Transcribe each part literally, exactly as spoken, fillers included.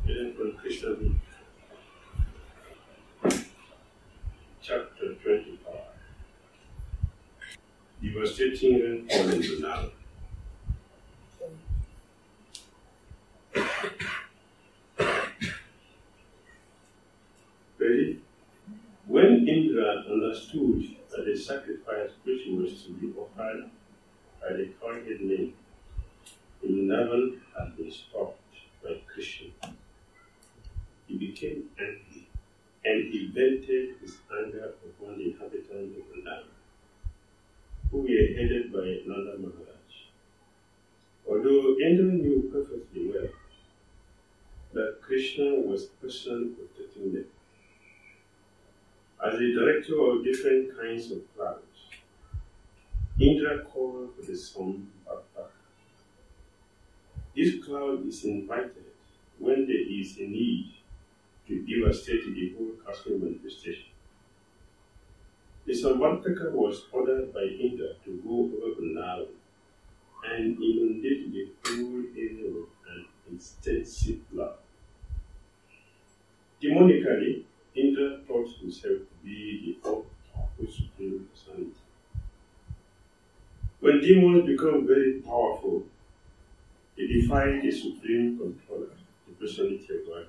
Reading from Krishna book, chapter twenty-five. Devastating rainfall in Vrindavan. Ready? When Indra understood that the sacrifice which was to be offered by the cowherd men in Vrindavan had been stopped by Krishna, he became angry and he vented his anger upon the inhabitants of Vrindavan, who were headed by Nanda Maharaj. Although Indra knew perfectly well that Krishna was personally protecting them, as the director of different kinds of clouds, Indra called for the sun back. This cloud is invited when there is a need to devastate the whole cosmic manifestation. The Samvartaka was ordered by Indra to go over Vrindavan and inundate the whole area with an extensive flood. Demonically, Indra thought himself to be the all-powerful Supreme Personality. When demons become very powerful, they defy the Supreme Controller, the Personality of God.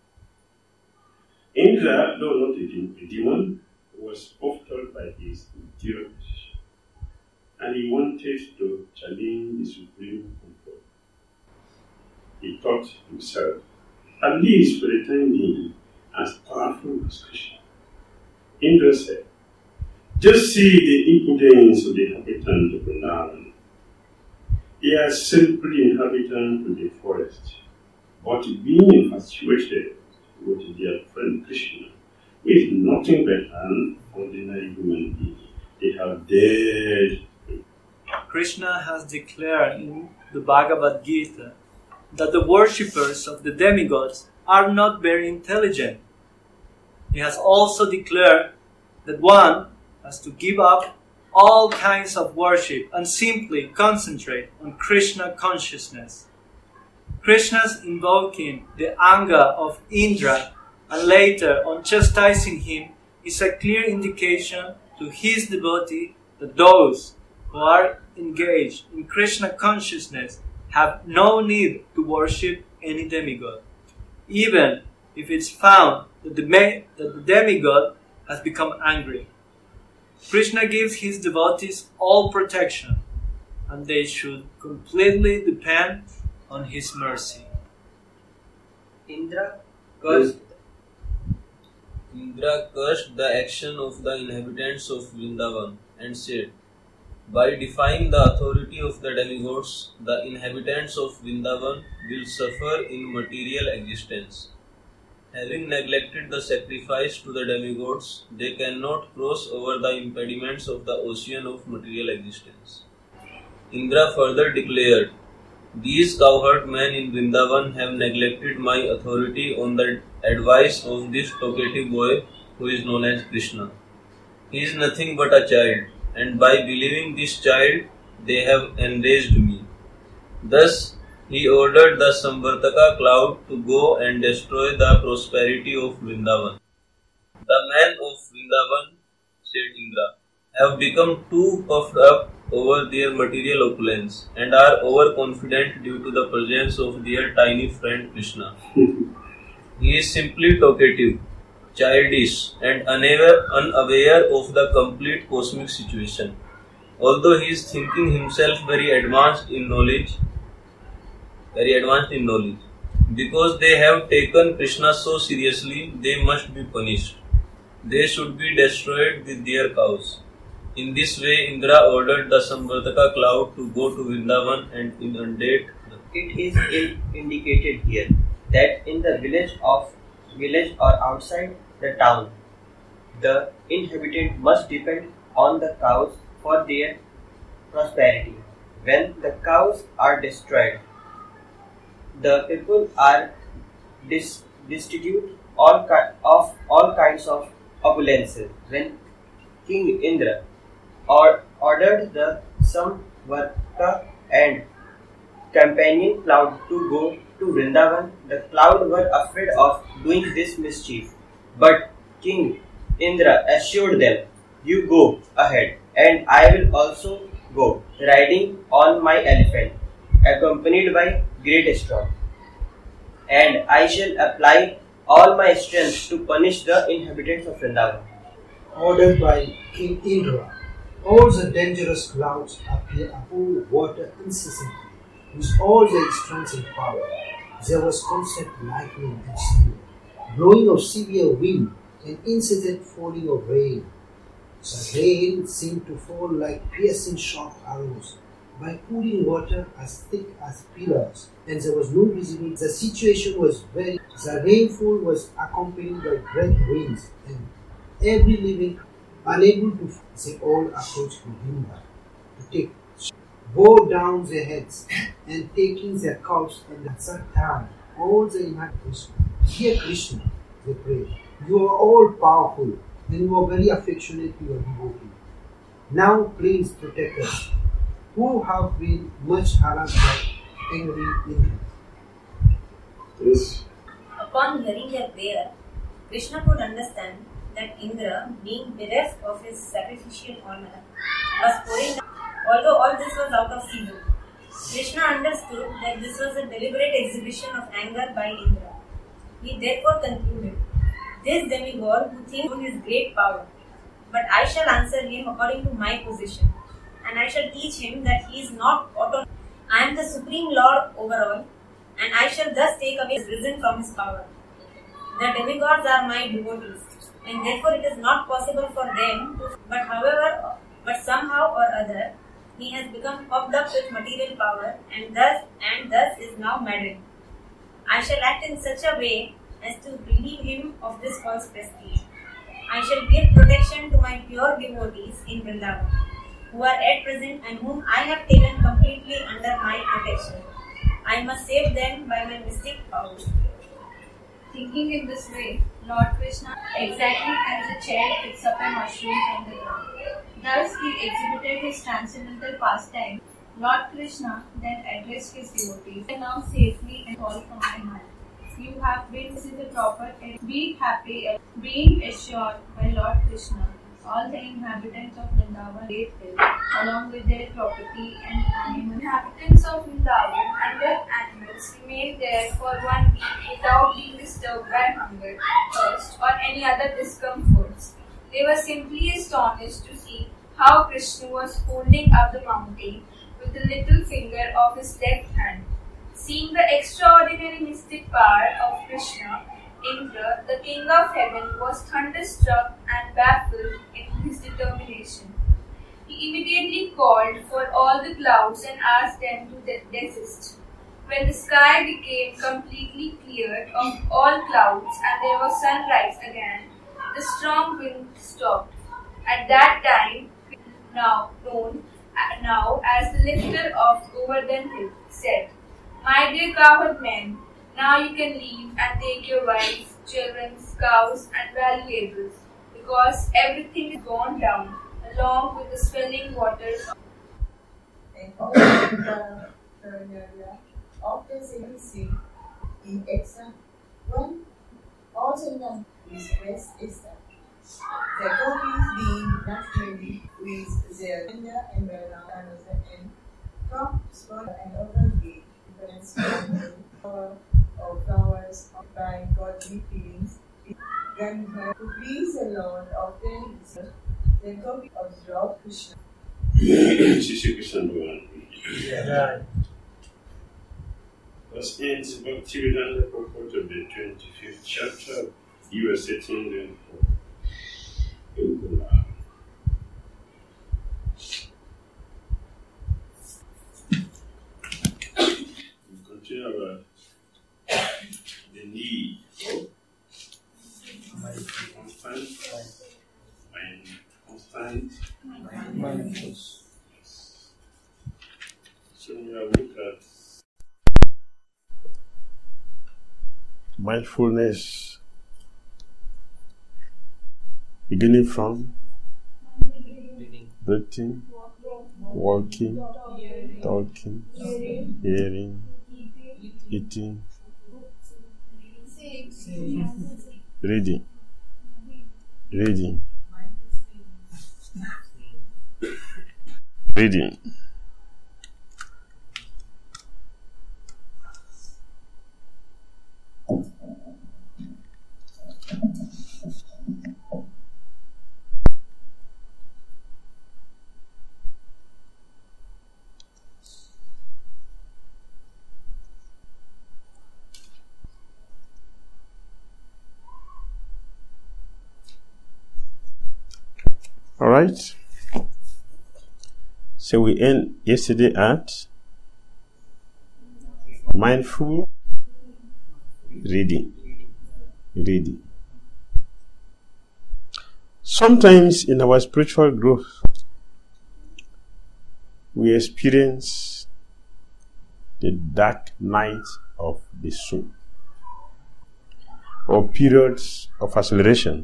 Indra, though not a demon, was offended by his interior position, and he wanted to challenge the Supreme Controller. He thought himself, at least for the time being, as powerful as Krishna. Indra said, just see the impudence of the inhabitants of Vrindavan. They are simply inhabitants of the forest, but being infatuated with their friend Krishna, who is nothing but an ordinary human being, they have dared him. Krishna has declared in the Bhagavad Gita that the worshippers of the demigods are not very intelligent. He has also declared that one has to give up all kinds of worship and simply concentrate on Krishna consciousness. Krishna's invoking the anger of Indra and later on chastising him is a clear indication to his devotee that those who are engaged in Krishna consciousness have no need to worship any demigod, even if it's found that the, that the demigod has become angry. Krishna gives his devotees all protection, and they should completely depend on his mercy. Indra cursed, Indra cursed the action of the inhabitants of Vrindavan and said, by defying the authority of the demigods, the inhabitants of Vrindavan will suffer in material existence. Having neglected the sacrifice to the demigods, they cannot cross over the impediments of the ocean of material existence. Indra further declared, these cowherd men in Vrindavan have neglected my authority on the advice of this talkative boy who is known as Krishna. He is nothing but a child, and by believing this child, they have enraged me. Thus, he ordered the Samvartaka cloud to go and destroy the prosperity of Vrindavan. The men of Vrindavan, said Indra, have become too puffed up over their material opulence and are overconfident due to the presence of their tiny friend Krishna. He is simply talkative, childish, and unaware, unaware of the complete cosmic situation. Although he is thinking himself very advanced in knowledge, very advanced in knowledge. Because they have taken Krishna so seriously, they must be punished. They should be destroyed with their cows. In this way, Indra ordered the Samvartaka cloud to go to Vrindavan and inundate the... It is indicated here that in the village of village or outside the town, the inhabitant must depend on the cows for their prosperity. When the cows are destroyed, the people are dis- destitute all ki- of all kinds of opulences. When King Indra or ordered the Samvartaka and companion cloud to go to Vrindavan, the clouds were afraid of doing this mischief. But King Indra assured them, "You go ahead, and I will also go, riding on my elephant, accompanied by great storm. And I shall apply all my strength to punish the inhabitants of Vrindavan." Ordered by King Indra, all the dangerous clouds appear above water incessantly, with all their strength and power. There was constant lightning and snow, blowing of severe wind, and incessant falling of rain. The rain seemed to fall like piercing sharp arrows, by pouring water as thick as pillars, and there was no visibility. The situation was very. The rainfall was accompanied by great winds, and every living, unable to, they all approached Govinda to take, bow down their heads, and taking their cups, and at that time all the inhabitants, "Dear Krishna," they prayed, "you are all powerful, and you are very affectionate to your devotee. Now please protect us, who have been much harassed by angry Indians." Yes. Upon hearing their prayer, Krishna could understand that Indra, being bereft of his sacrificial honor, was pouring down. Although all this was out of season, Krishna understood that this was a deliberate exhibition of anger by Indra. He therefore concluded, "This demigod who thinks on his great power, but I shall answer him according to my position, and I shall teach him that he is not autonomous. I am the supreme lord over all, and I shall thus take away his risen from his power. The demigods are my devotees, and therefore it is not possible for them to, but however, but somehow or other, he has become puffed up with material power, and thus, and thus is now maddened. I shall act in such a way as to relieve him of this false prestige. I shall give protection to my pure devotees in Vrindavan, who are at present and whom I have taken completely under my protection. I must save them by my mystic power." Thinking in this way, Lord Krishna, exactly as a chair picks up a mushroom from the ground. Thus he exhibited his transcendental pastime. Lord Krishna then addressed his devotees, "I now safely and fall from my mind. You have been, this is a proper, be happy." Being assured by Lord Krishna, all the inhabitants of Vrindavan great hill, along with their property and animals. Inhabitants of Vrindavan and their animals remained there for one week without being disturbed by hunger, thirst, or any other discomforts. They were simply astonished to see how Krishna was holding up the mountain with the little finger of his left hand. Seeing the extraordinary mystic power of Krishna, Indra, the king of heaven, was thunderstruck and baffled in his determination. He immediately called for all the clouds and asked them to de- desist. When the sky became completely cleared of all clouds and there was sunrise again, the strong wind stopped. At that time, now known now as the lifter of Govardhan Hill, said, "My dear cowherd men, now you can leave and take your wives, children, cows, and valuables, because everything is gone down, along with the swelling waters." And all the paranoia of the city sea in extra one also known his West Eastern. The copies being not ready with their gender and background and from spot and open gate, difference power of flowers by godly feelings, then her to please the Lord of the the copy of Lord Krishna. Shri Krishna Bhagavan. Right. Thus ends Bhaktivedanta purport of the twenty-fifth chapter. You are sitting there for Indra. We continue about the need for constant, mind constant, mindfulness. So we have looked at mindfulness, beginning from breathing, walking, talking, hearing, eating, Reading. Reading. Reading. All right. So we end yesterday at mindful reading. Reading. Sometimes in our spiritual growth, we experience the dark night of the soul, or periods of acceleration,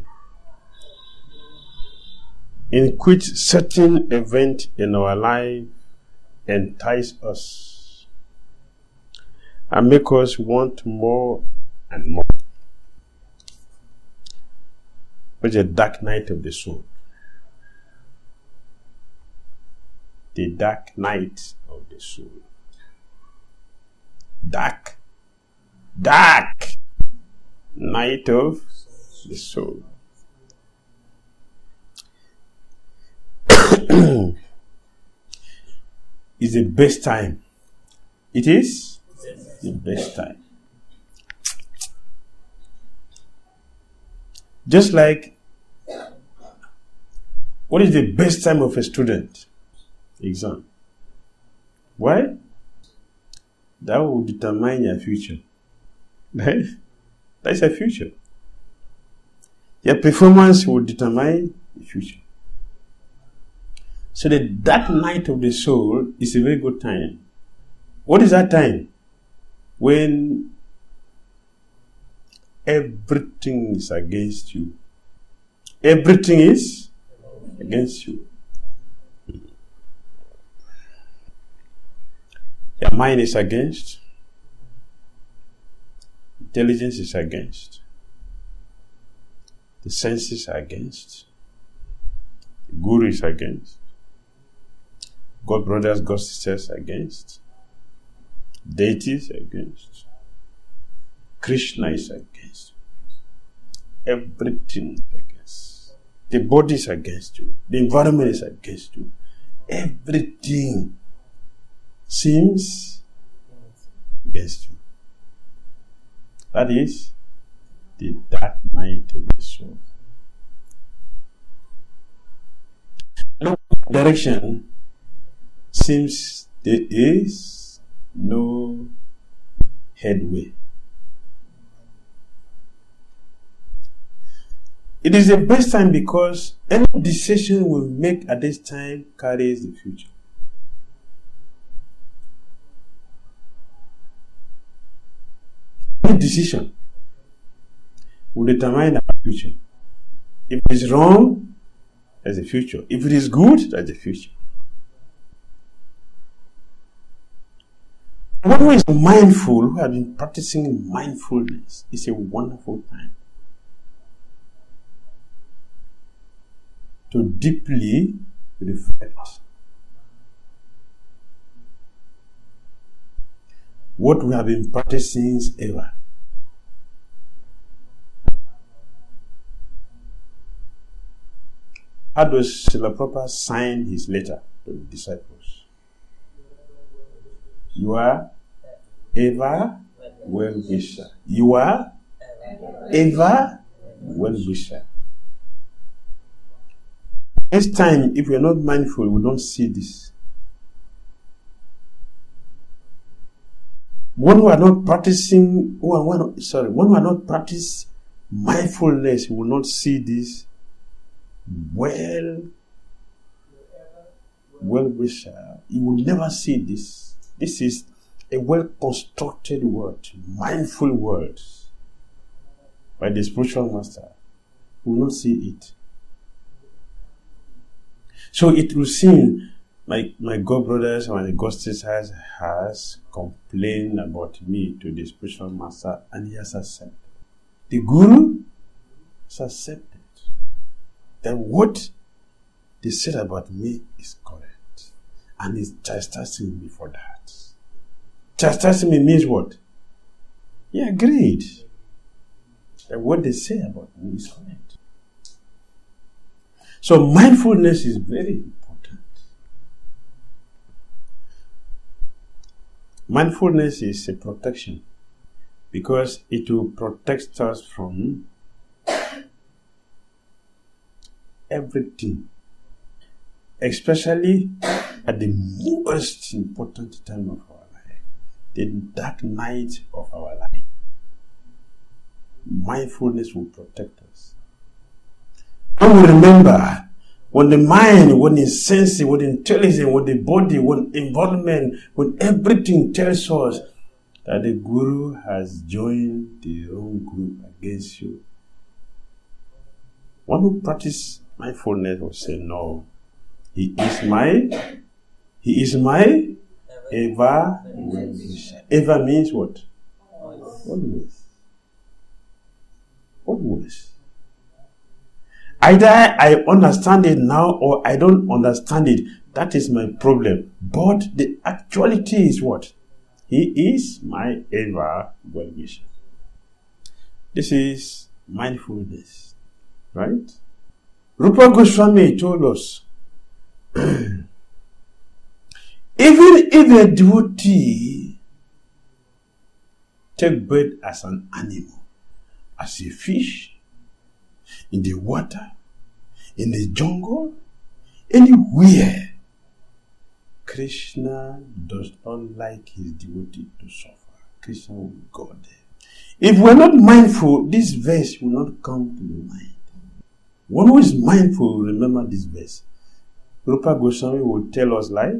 in which certain event in our life entice us and make us want more and more. It's a dark night of the soul. The dark night of the soul. Dark. Dark night of the soul. Is the best time. It is the best time. Just like, what is the best time of a student? Exam. Why? That will determine your future. Right? That's your future. Your performance will determine the future. So the dark night of the soul is a very good time. What is that time? When everything is against you. Everything is against you. Your mind is against. Intelligence is against. The senses are against. The guru is against. God brothers, God sisters against. Deities against. Krishna is against. Everything against. The body is against you. The environment is against you. Everything seems against you. That is the dark night of the soul. No direction seems there is no headway. It is the best time because any decision we make at this time carries the future. Any decision will determine our future. If it is wrong, that's the future. If it is good, that's the future. One who is mindful, who has been practicing mindfulness, is a wonderful time to deeply reflect. What we have been practicing since ever. How does Srila Prabhupada sign his letter to the disciples? You are ever well-wisher. You are ever well-wisher. Next time, if we are not mindful, we don't see this. When we are not practicing, who are, when, sorry, when we are not practice mindfulness, we will not see this well, well-wisher. You will never see this. This is a well-constructed word, mindful word by the spiritual master. We will not see it. So it will seem like my God brothers and my God sisters has complained about me to the spiritual master, and he has accepted. The Guru has accepted that what they said about me is correct. And he's chastising me for that. Chastising me means what? He agreed that what they say about me is correct. So mindfulness is very important. Mindfulness is a protection because it will protect us from everything, especially at the most important time of our life, the dark night of our life. Mindfulness will protect us. And we remember when the mind, when the senses, when the intelligence, when the body, when involvement, when everything tells us that the Guru has joined the wrong group against you. One who practices mindfulness will say, no, he is my, he is my ever well-wisher. Ever means what? Always. Always. Either I understand it now or I don't understand it. That is my problem. But the actuality is what? He is my ever well-wisher. This is mindfulness. Right? Rupa Goswami told us, even if a devotee take birth as an animal, as a fish, in the water, in the jungle, anywhere, Krishna does not like his devotee to suffer. Krishna will go there. If we're not mindful, this verse will not come to the mind. One who is mindful will remember this verse. Rupa Goswami will tell us lie.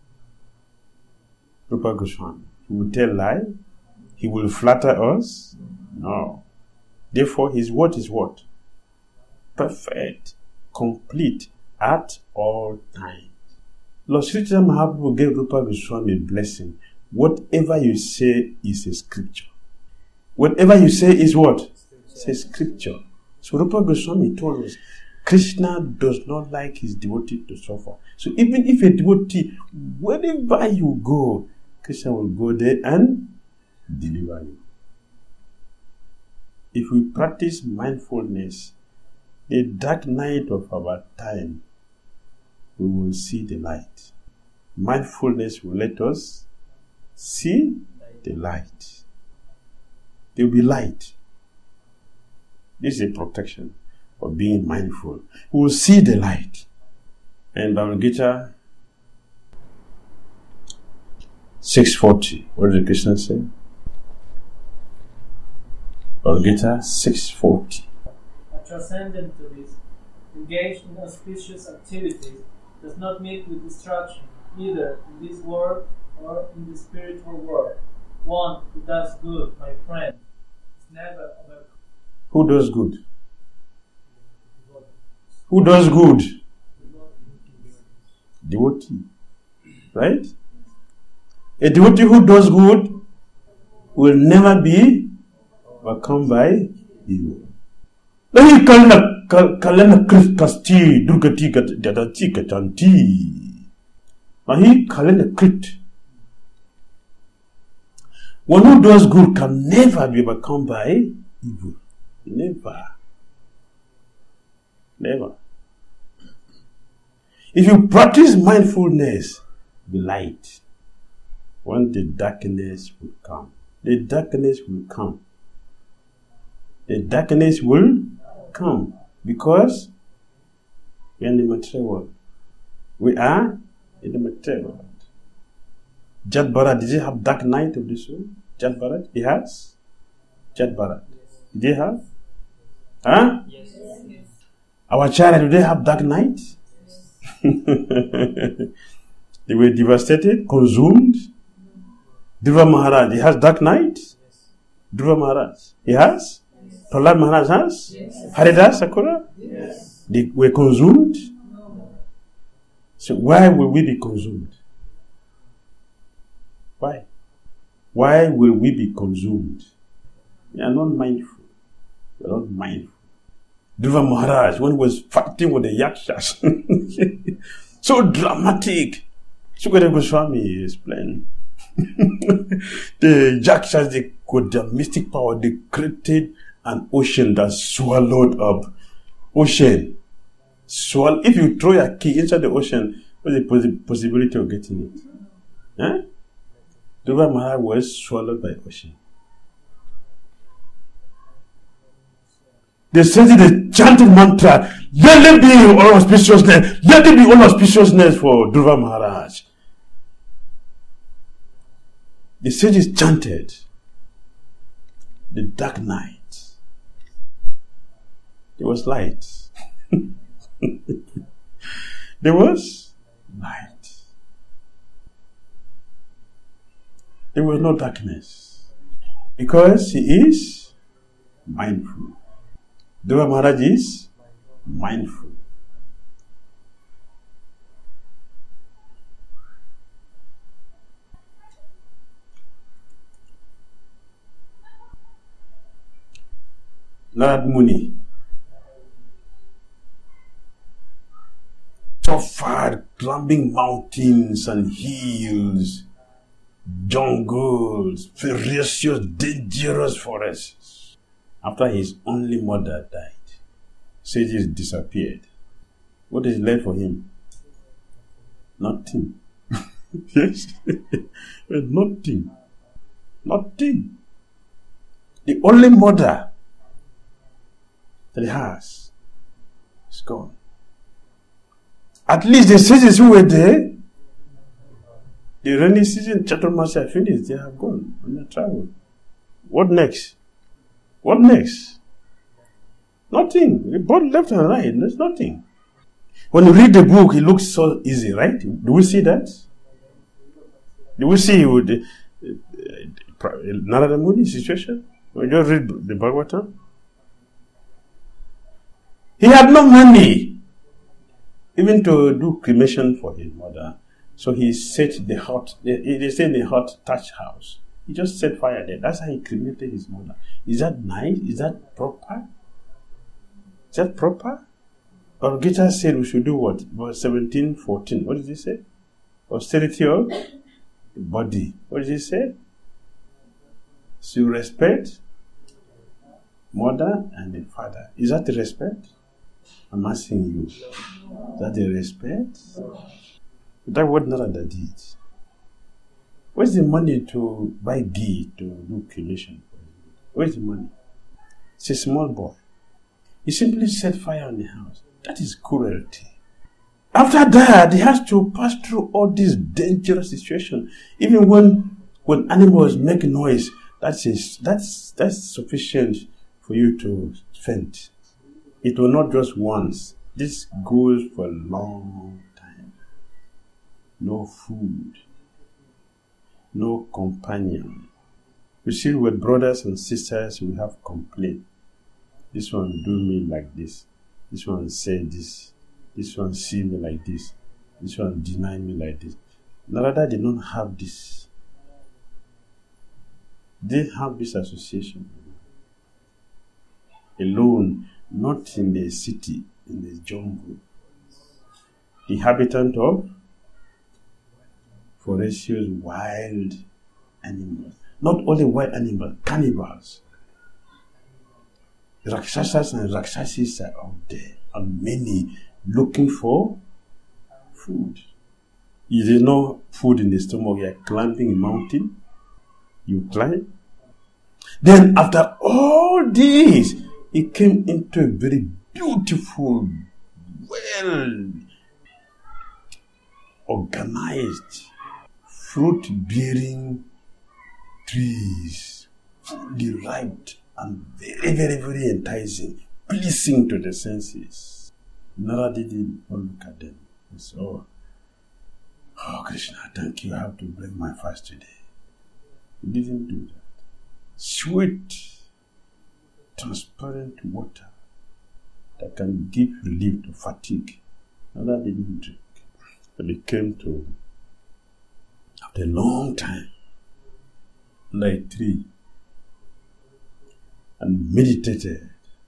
Rupa Goswami, he will tell lie. He will flatter us. No. Therefore, his word is what? Perfect, complete, at all times. Lord Sri Chaitanya Mahaprabhu gave Rupa Goswami a blessing. Whatever you say is a scripture. Whatever you say is what? It's a scripture. So Rupa Goswami told us, Krishna does not like his devotee to suffer. So even if a devotee, wherever you go, Krishna will go there and deliver you. If we practice mindfulness, the dark night of our time, we will see the light. Mindfulness will let us see the light. There will be light. This is a protection of being mindful. We will see the light. And Bhagavad Gita six forty. What did Krishna say? Bhagavad Gita six forty. Transcendent to this, engaged in auspicious activities, does not meet with destruction, either in this world or in the spiritual world. One who does good, my friend, is never overcome. Who does good? Who does good? Devotee. Right? A devotee who does good will never be overcome by evil. Lahi kalna kalana kasti durgati gadati gatanti. Lahi kalana krit. One who does good can never be overcome by evil. Never. Never. If you practice mindfulness, be light. When the darkness will come, the darkness will come. The darkness will come because we are in the material world. We are in the material world. Jat Bharat, did he have dark night of the soul? Jat Bharat, he has? Jat Bharat, did they have? Huh? Yes. Yes. Our child, do they have dark night? They were devastated, consumed. Dhruva Maharaj, he has dark night? Dhruva Maharaj, he has? Prahlad Maharaj has? Yes. Haridas Sakura? Yes. They were consumed? No. So why will we be consumed? Why? Why will we be consumed? We are not mindful. They were not mindful. Dhruva Maharaj, when he was fighting with the Yakshas, so dramatic. Sukadeva Goswami explained. The Yakshas, they got their mystic power, they created an ocean that swallowed up ocean. Swallow. If you throw your key inside the ocean, what's the poss- possibility of getting it? Huh? Dhruva Maharaj was swallowed by ocean. They said the chanted mantra, let there be all auspiciousness, let there be all auspiciousness for Dhruva Maharaj. The sages chanted the dark night. There was light. There was light. There was no darkness. Because he is mindful. Dhruva Maharaj is mindful. Narad Muni suffered climbing mountains and hills, jungles, ferocious, dangerous forests. After his only mother died, sages disappeared. What is left for him? Nothing. Yes, nothing. Nothing. The only mother that he has is gone. At least the sages who were there, the rainy season, Chaturmasya finished, they have gone on their travel. What next? What next? Nothing. Both left and right, there's nothing. When you read the book, it looks so easy, right? Do we see that? Do we see with the, uh, Narada Muni situation? When you read the Bhagavatam, he had no money even to do cremation for his mother. So he set the hot, they say the hot thatch house. He just set fire there. That's how he cremated his mother. Is that nice? Is that proper? Is that proper? Or Gita said we should do what? Verse seventeen, fourteen. What did he say? Austerity of the body. What did he say? So you respect mother and the father. Is that the respect? I'm asking you. Is that the respect? That's what Narada did. Where's the money to buy ghee to do cremation? Where's the money? It's a small boy. He simply set fire on the house. That is cruelty. After that, he has to pass through all these dangerous situations. Even when when animals make noise, that's is that's that's sufficient for you to faint. It will not just once. This goes for a long time. No food. No companion. You see, with brothers and sisters, we have complaint. This one do me like this. This one say this. This one see me like this. This one deny me like this. Narada did not have this. They have this association. Alone, not in the city, in the jungle. The inhabitant of ferocious wild animals. Not only wild animals, cannibals. Rakshasas and Rakshasis are out there, and many looking for food. If there's no food in the stomach, you're climbing a mountain, you climb. Then after all this, it came into a very beautiful, well organized, fruit-bearing trees, fully ripe and very, very, very enticing, pleasing to the senses. Narada didn't look at them. He said, oh, oh, Krishna, thank you, I have to break my fast today. He didn't do that. Sweet, transparent water that can give relief to fatigue. Narada didn't drink. But it came to, after a long time, under a tree, and meditated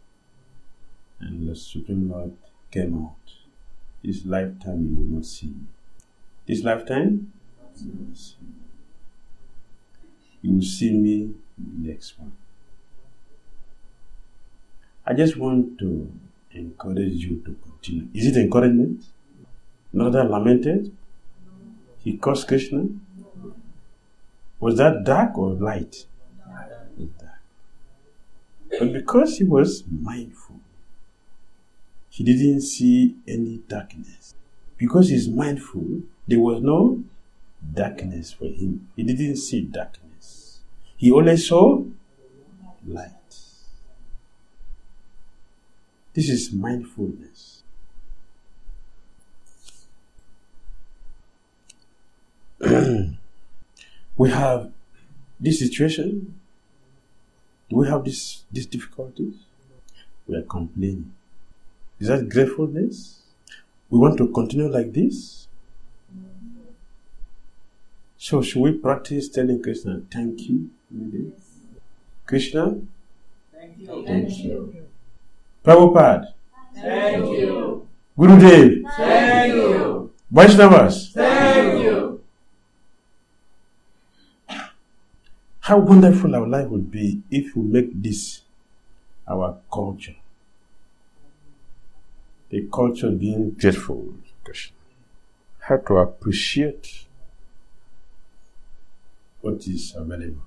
And the Supreme Lord came out. This lifetime you will not see me. This lifetime, you will see me. You will see me in the next one. I just want to encourage you to continue. Is it encouragement? Not that lamented? He caused Krishna? Was that dark or light? It was dark. But because he was mindful, he didn't see any darkness. Because he's mindful, there was no darkness for him. He didn't see darkness. He only saw light. This is mindfulness. We have this situation. Do we have this, these difficulties? We are complaining. Is that gratefulness? We want to continue like this? So should we practice telling Krishna, thank you? Krishna? Thank you. Thank you. Prabhupada? Thank you. Gurudev? Thank you. Vaishnavas? Thank you. How wonderful our life would be if we make this our culture. The culture being grateful. How to appreciate what is available.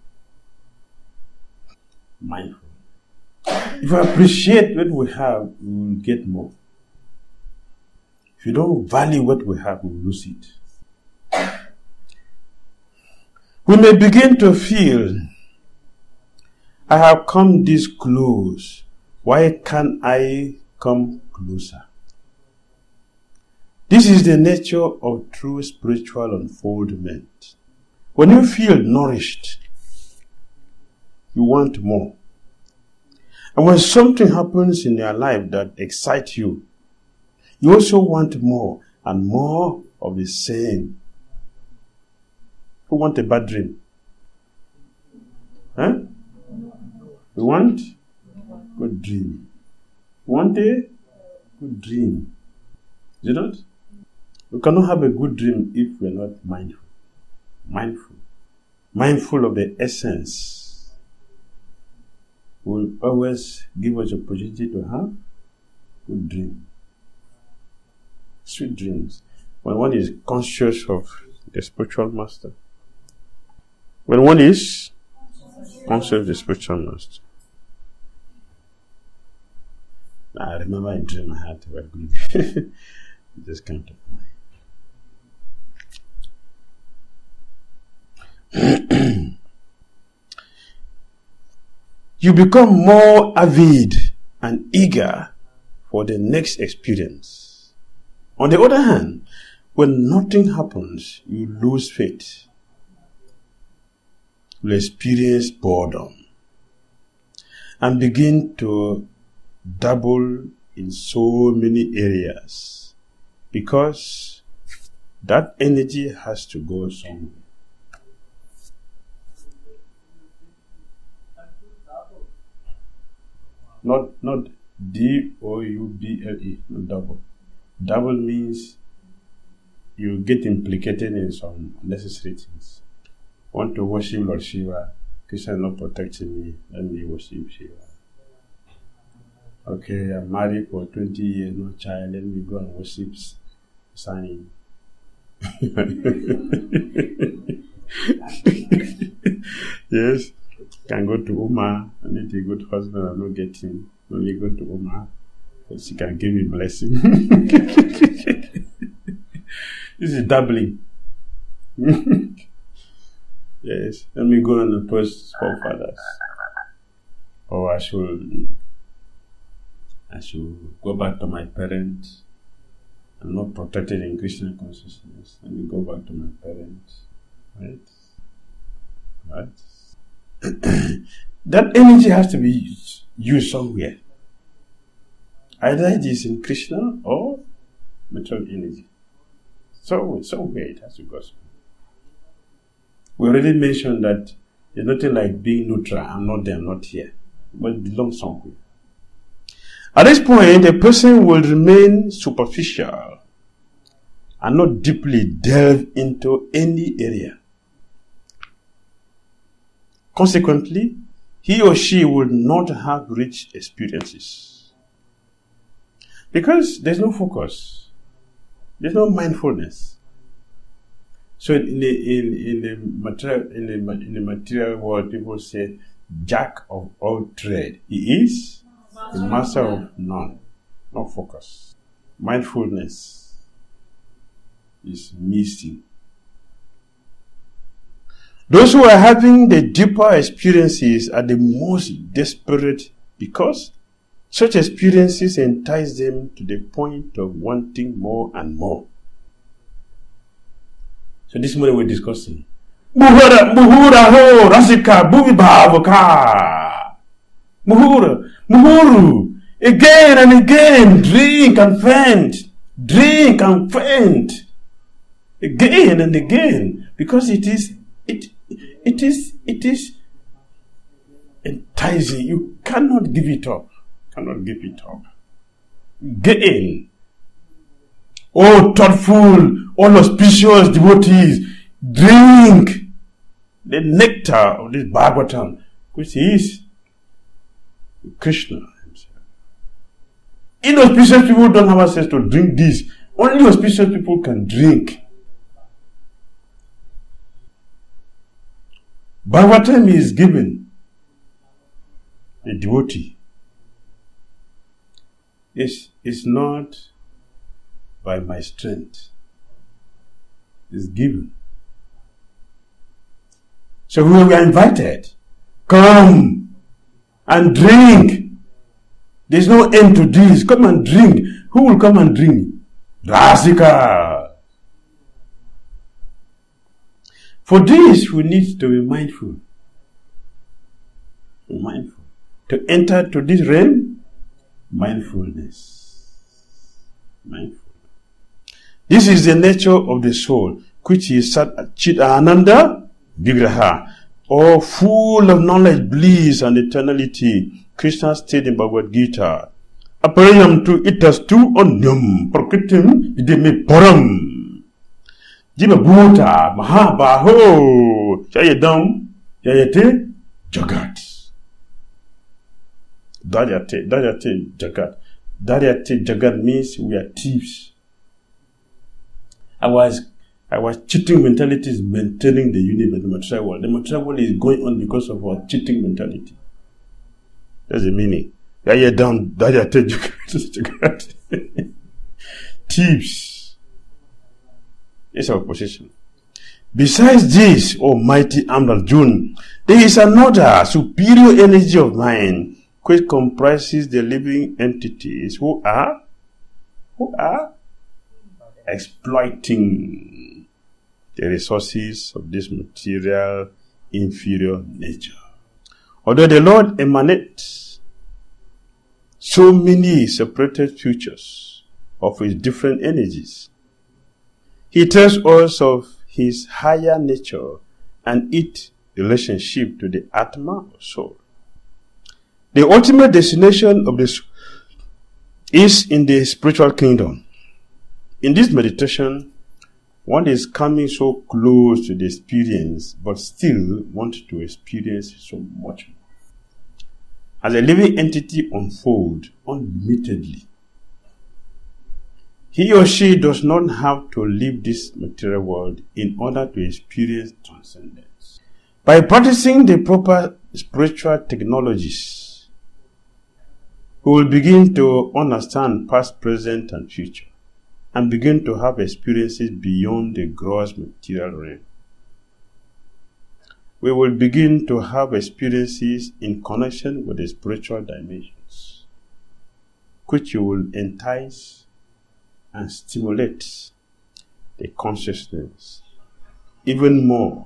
Mindful. If we appreciate what we have, we will get more. If you don't value what we have, we will lose it. We may begin to feel, I have come this close. Why can't I come closer? This is the nature of true spiritual unfoldment. When you feel nourished, you want more. And when something happens in your life that excites you, you also want more and more of the same. Who want a bad dream? Huh? We want good dream. We want a good dream. Is it not? We cannot have a good dream if we are not mindful. Mindful. Mindful of the essence will always give us the opportunity to have good dream. Sweet dreams. When one is conscious of the spiritual master. When one is conscious of the spiritual master. I remember a dream I had about good. It just came to mind. You become more avid and eager for the next experience. On the other hand, when nothing happens, you lose faith. You experience boredom and begin to dabble in so many areas because that energy has to go somewhere. Not not D O U B L E, not double. Double means you get implicated in some unnecessary things. Want to worship Lord Shiva, Krishna is not protecting me, let me worship Shiva. Okay, I'm married for twenty years, no child, let me go and worship Sani. Yes, can go to Uma, I need a good husband, I'm not getting. When you go to Uma, she can give me blessing. This is doubling. Yes, let me go and approach forefathers. Or I should, I should go back to my parents. I'm not protected in Krishna consciousness. Let me go back to my parents. Right? Right? That energy has to be used, used somewhere. Either it is in Krishna or material energy. So, somewhere it has to go somewhere. We already mentioned that there's nothing like being neutral. I'm not there, I'm not here. But it belongs somewhere. At this point, a person will remain superficial and not deeply delve into any area. Consequently, he or she will not have rich experiences because there's no focus, there's no mindfulness. So in the in, in the material in the, in the material world, people say, "Jack of all trade." He is the master of none. No focus. Mindfulness is missing. Those who are having the deeper experiences are the most desperate because such experiences entice them to the point of wanting more and more. So this morning we're discussing Muhura, Muhura ho, Rasika, Bubi Bavoka. Muhura, Muhuru, again and again, drink and faint, drink and faint, again and again, because it is, it, it is, it is enticing. You cannot give it up, cannot give it up. Again. Oh, thoughtful, all auspicious devotees, drink the nectar of this Bhagavatam, which is Krishna himself. Inauspicious people don't have access to drink this. Only auspicious people can drink. Bhagavatam is given a devotee. It's, it's not by my strength. Is given. So we were invited. Come and drink. There's no end to this. Come and drink. Who will come and drink? Rasika. For this, we need to be mindful. Be mindful. To enter to this realm, mindfulness. Mindful. This is the nature of the soul, which is Sat Chit Ananda Vigraha, or full of knowledge, bliss, and eternality. Krishna stated in Bhagavad Gita, Aparayam tu itastu onyam prakritim ideme param. Jiva Bhuta Mahabaho Jayadam Jayate Jagat. Daryate, Daryate Jagat. Daryate Jagat means we are thieves. Our, our cheating mentality is maintaining the universe, the material world. The material world is going on because of our cheating mentality. That's the meaning. Yeah, yeah, down, thieves. It's our position. Besides this, Almighty Amrarjun, there is another superior energy of mind which comprises the living entities who are, who are exploiting the resources of this material inferior nature. Although the Lord emanates so many separated futures of his different energies, he tells us of his higher nature and its relationship to the Atma or soul. The ultimate destination of the soul is in the spiritual kingdom. In this meditation, one is coming so close to the experience, but still want to experience so much more. As a living entity unfolds unlimitedly, he or she does not have to leave this material world in order to experience transcendence. By practicing the proper spiritual technologies, we will begin to understand past, present, and future, and begin to have experiences beyond the gross material realm. We will begin to have experiences in connection with the spiritual dimensions, which will entice and stimulate the consciousness even more,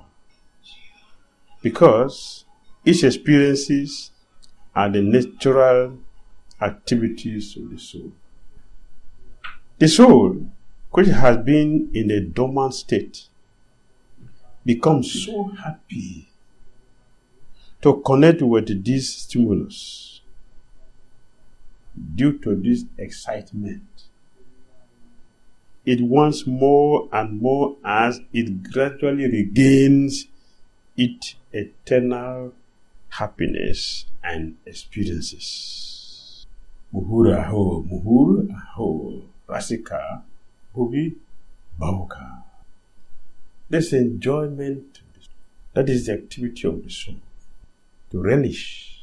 because each experiences are the natural activities of the soul. The soul, which has been in a dormant state, becomes so happy to connect with this stimulus. due to this excitement. It wants more and more as it gradually regains its eternal happiness and experiences. Muhur aho, muhur aho, rasika, bhuvi bauka. This enjoyment, that is the activity of the soul. To relish,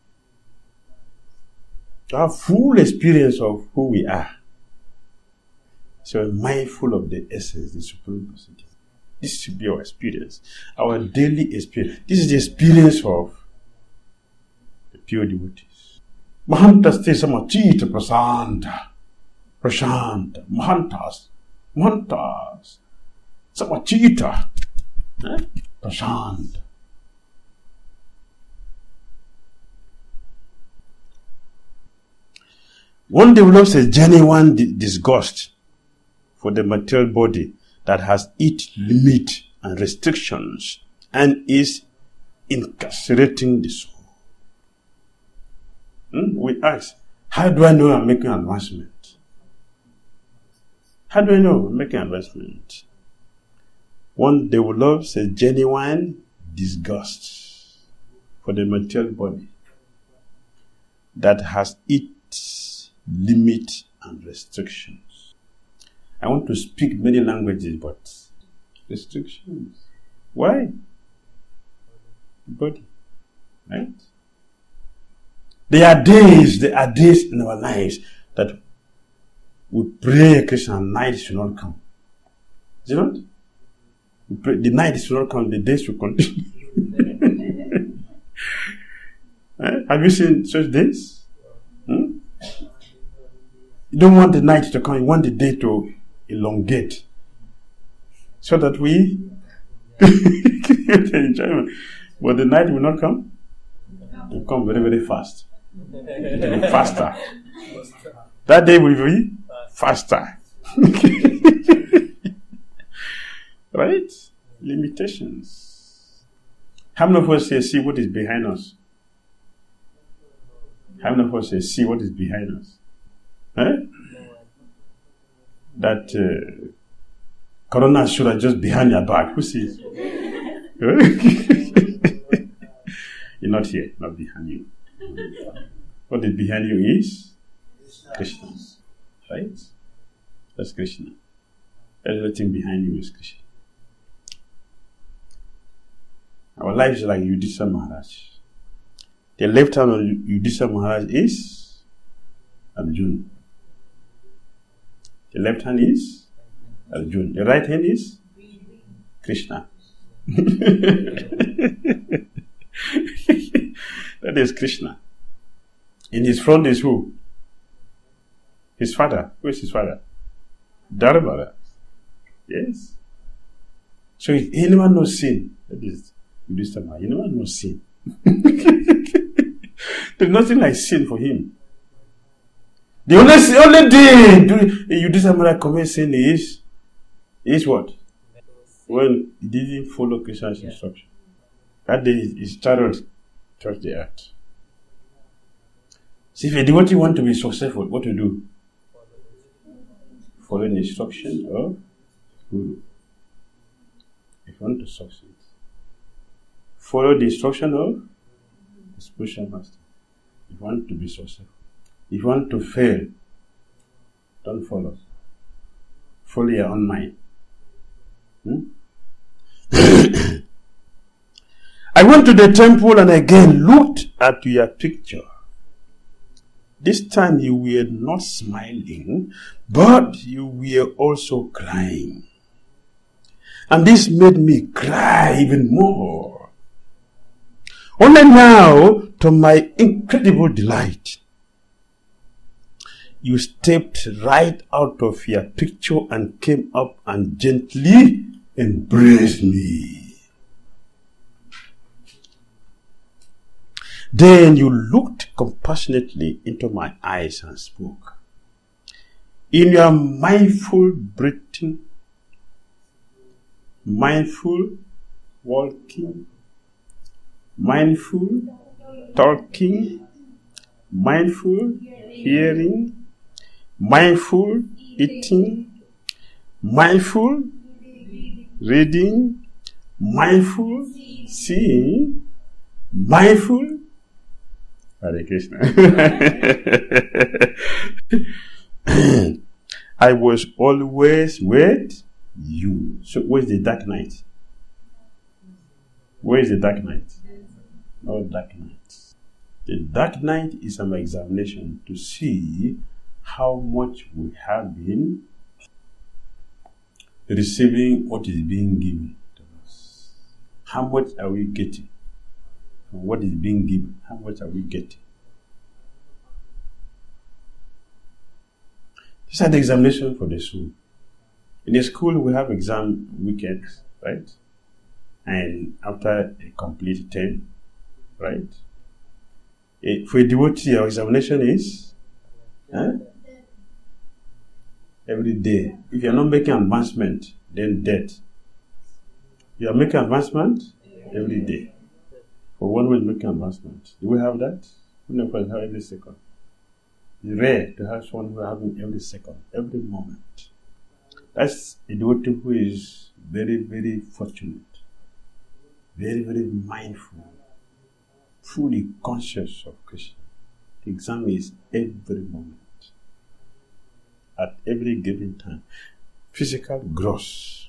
to have full experience of who we are. So mindful of the essence, the supreme personality. This should be our experience, our daily experience. This is the experience of the pure devotees. Mahantas te samachita prasanta, prashanta, mahantas, mahantas, samachita, eh? Prashanta. One develops a genuine disgust for the material body that has its limit and restrictions and is incarcerating the soul. Hmm? We ask, how do I know I'm making advancement? How do I know I'm making advancement? One develops a genuine disgust for the material body that has its limit and restrictions. I want to speak many languages, but restrictions. Why? Body. Right? There are days, there are days in our lives that we pray Krishna, night should not come. Is it not? We pray, the night should not come, the days should continue. Right? Have you seen such days? Hmm? You don't want the night to come, you want the day to elongate so that we create enjoyment. But the night will not come. It will come very, very fast. It will be faster. That day will be faster. Right? Limitations. How many of us say, see what is behind us? How many of us say, see what is behind us? Eh? That uh, Corona should have just behind your back. Who sees? You're not here, not behind you. What is behind you is Krishna. Right? That's Krishna. Everything behind you is Krishna. Our life is like Yudhishthira Maharaj. The left hand of Yudhishthira Maharaj is Arjuna. The left hand is Arjuna. The right hand is Krishna. That is Krishna. In his front is who? His father. Who is his father? Dharmara. Yes. So if anyone knows sin, that is Yudhishthira Maharaj. Anyone knows sin. There's nothing like sin for him. The only, only day Yudhishthira Maharaj commits sin is, is what? When he didn't follow Krishna's yeah. instruction. That day his chariot touched the earth. So if a devotee want to be successful, what to do? Follow the instruction of Guru. If you want to succeed, follow the instruction of the spiritual master. If you want to be successful. If you want to fail, don't follow. Follow your own mind. Hmm? I went to the temple and again looked at your picture. This time you were not smiling, but you were also crying. And this made me cry even more. Only now, to my incredible delight, you stepped right out of your picture and came up and gently embraced me. Then you looked compassionately into my eyes and spoke. In your mindful breathing, mindful walking, mindful talking, mindful hearing, mindful eating, mindful reading, mindful seeing, mindful. Hare Krishna. I was always with you. So where's the dark night? Where is the dark night? No dark night. The dark night is an examination to see how much we have been receiving what is being given to us. How much are we getting from what is being given? How much are we getting? These are the examination for the soul. In the school, we have exam weekends, right? And after a complete term, right? Eh, For a devotee, our examination is huh? every day. If you are not making advancement, then death. You are making advancement every day. For one who is making advancement. Do we have that? We never have every second. It's rare to have someone who is having every second, every moment. That's a devotee who is very, very fortunate, very, very mindful, fully conscious of Krishna. The exam is every moment, at every given time. Physical, gross.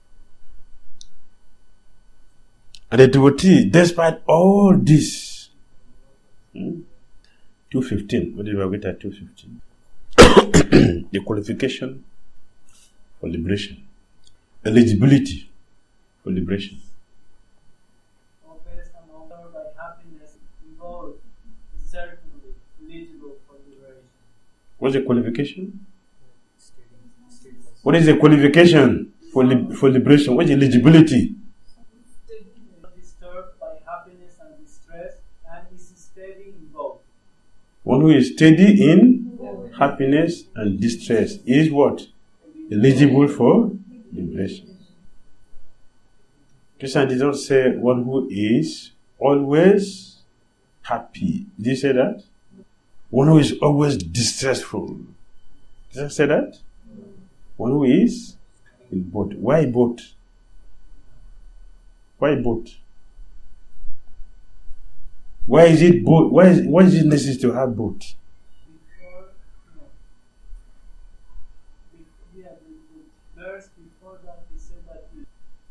And the devotee, despite all this, hmm, two fifteen, what did we get at two fifteen? The qualification for liberation, eligibility for liberation. Based on all by happiness involved is certainly eligible for liberation. What's the qualification? What is the qualification for li- for liberation? What's eligibility? Disturbed by happiness and distress and is steady in both. One who is steady in happiness and distress is what? Eligible for liberation. Krishna did not say one who is always happy. Did he say that? One who is always distressful. Did he say that? One who is in both. Why both? Why both? Why is it both? Why is, why is it necessary to have both? Before, no. Be- yeah, the, the verse before that he said that he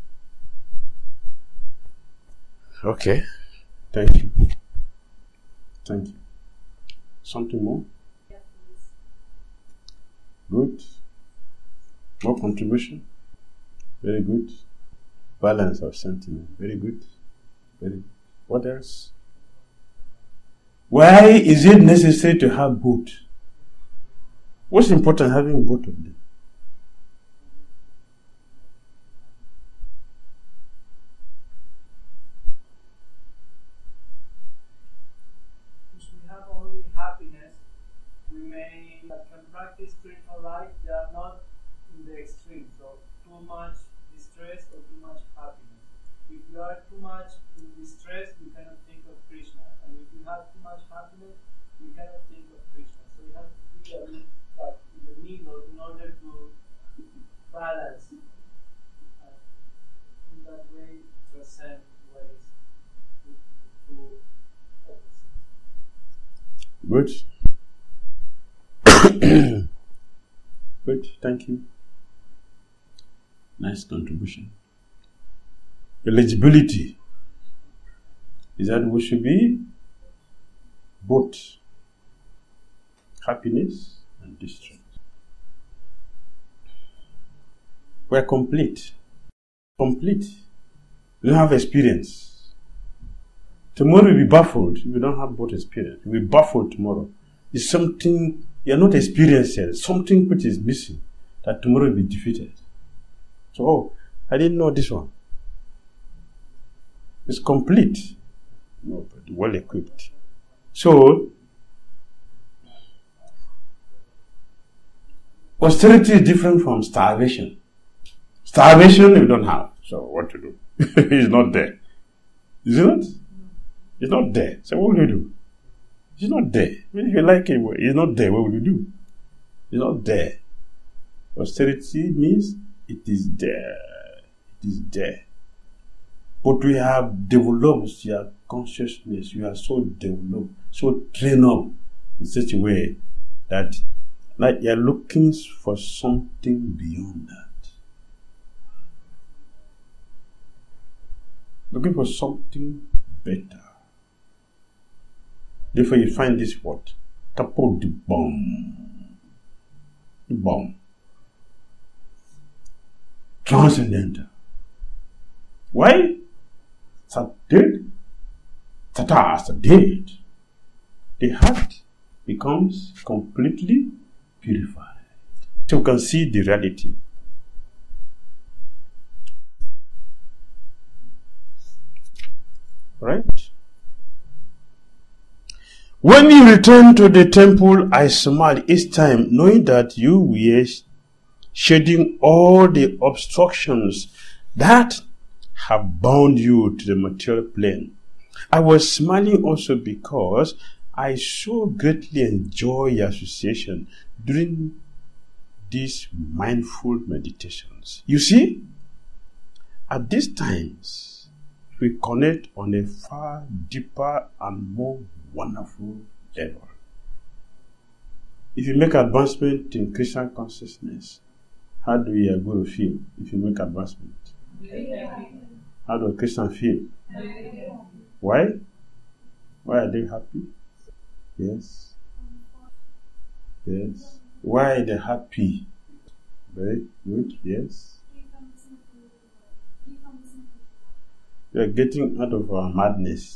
Okay. Thank you. Thank you. Something more? Good. More contribution? Very good. Balance of sentiment. Very good. Very good. What else? Why is it necessary to have both? What's important having both of them? If we have only happiness, we may can practice spiritual life. They are not in the extreme, so too much distress or too much happiness. If you are too much in distress, you cannot think of Krishna, and if you have too much happiness, you cannot think of Krishna. So you have to be a bit like in the middle in order to balance, and in that way transcend what is the two opposites. Good. Good. Thank you. Nice contribution. Eligibility is that we should be both happiness and distress. We are complete. Complete. We don't have experience. Tomorrow we'll be baffled if we don't have both experience. We'll be baffled tomorrow. It's something you're not experienced yet. Something which is missing that tomorrow will be defeated. So, oh, I didn't know this one. It's complete. No, but well equipped. So, austerity is different from starvation. Starvation we don't have. So, what to do? It's not there. Is it not? It's not there. So, what do you do? It's not there. I mean, if you like it, it's not there. What will you do? It's not there. Austerity means it is there. It is there. But we have developed your consciousness. You are so developed, so trained up in such a way that like you're looking for something beyond that. Looking for something better. Therefore you find this what? Couple the bomb. The bomb. Transcendental. Why? That dead. That is dead. The heart becomes completely purified. So you can see the reality. Right? When you return to the temple, I smiled each time, knowing that you were shedding all the obstructions that have bound you to the material plane. I was smiling also because I so greatly enjoy your association during these mindful meditations. You see, at these times, we connect on a far deeper and more wonderful level. If you make advancement in Christian consciousness, how do you go to feel if you make advancement? How do a Christian feel? Why? Why are they happy? Yes. Yes. Why are they happy? Very good. Yes. We are getting out of our madness.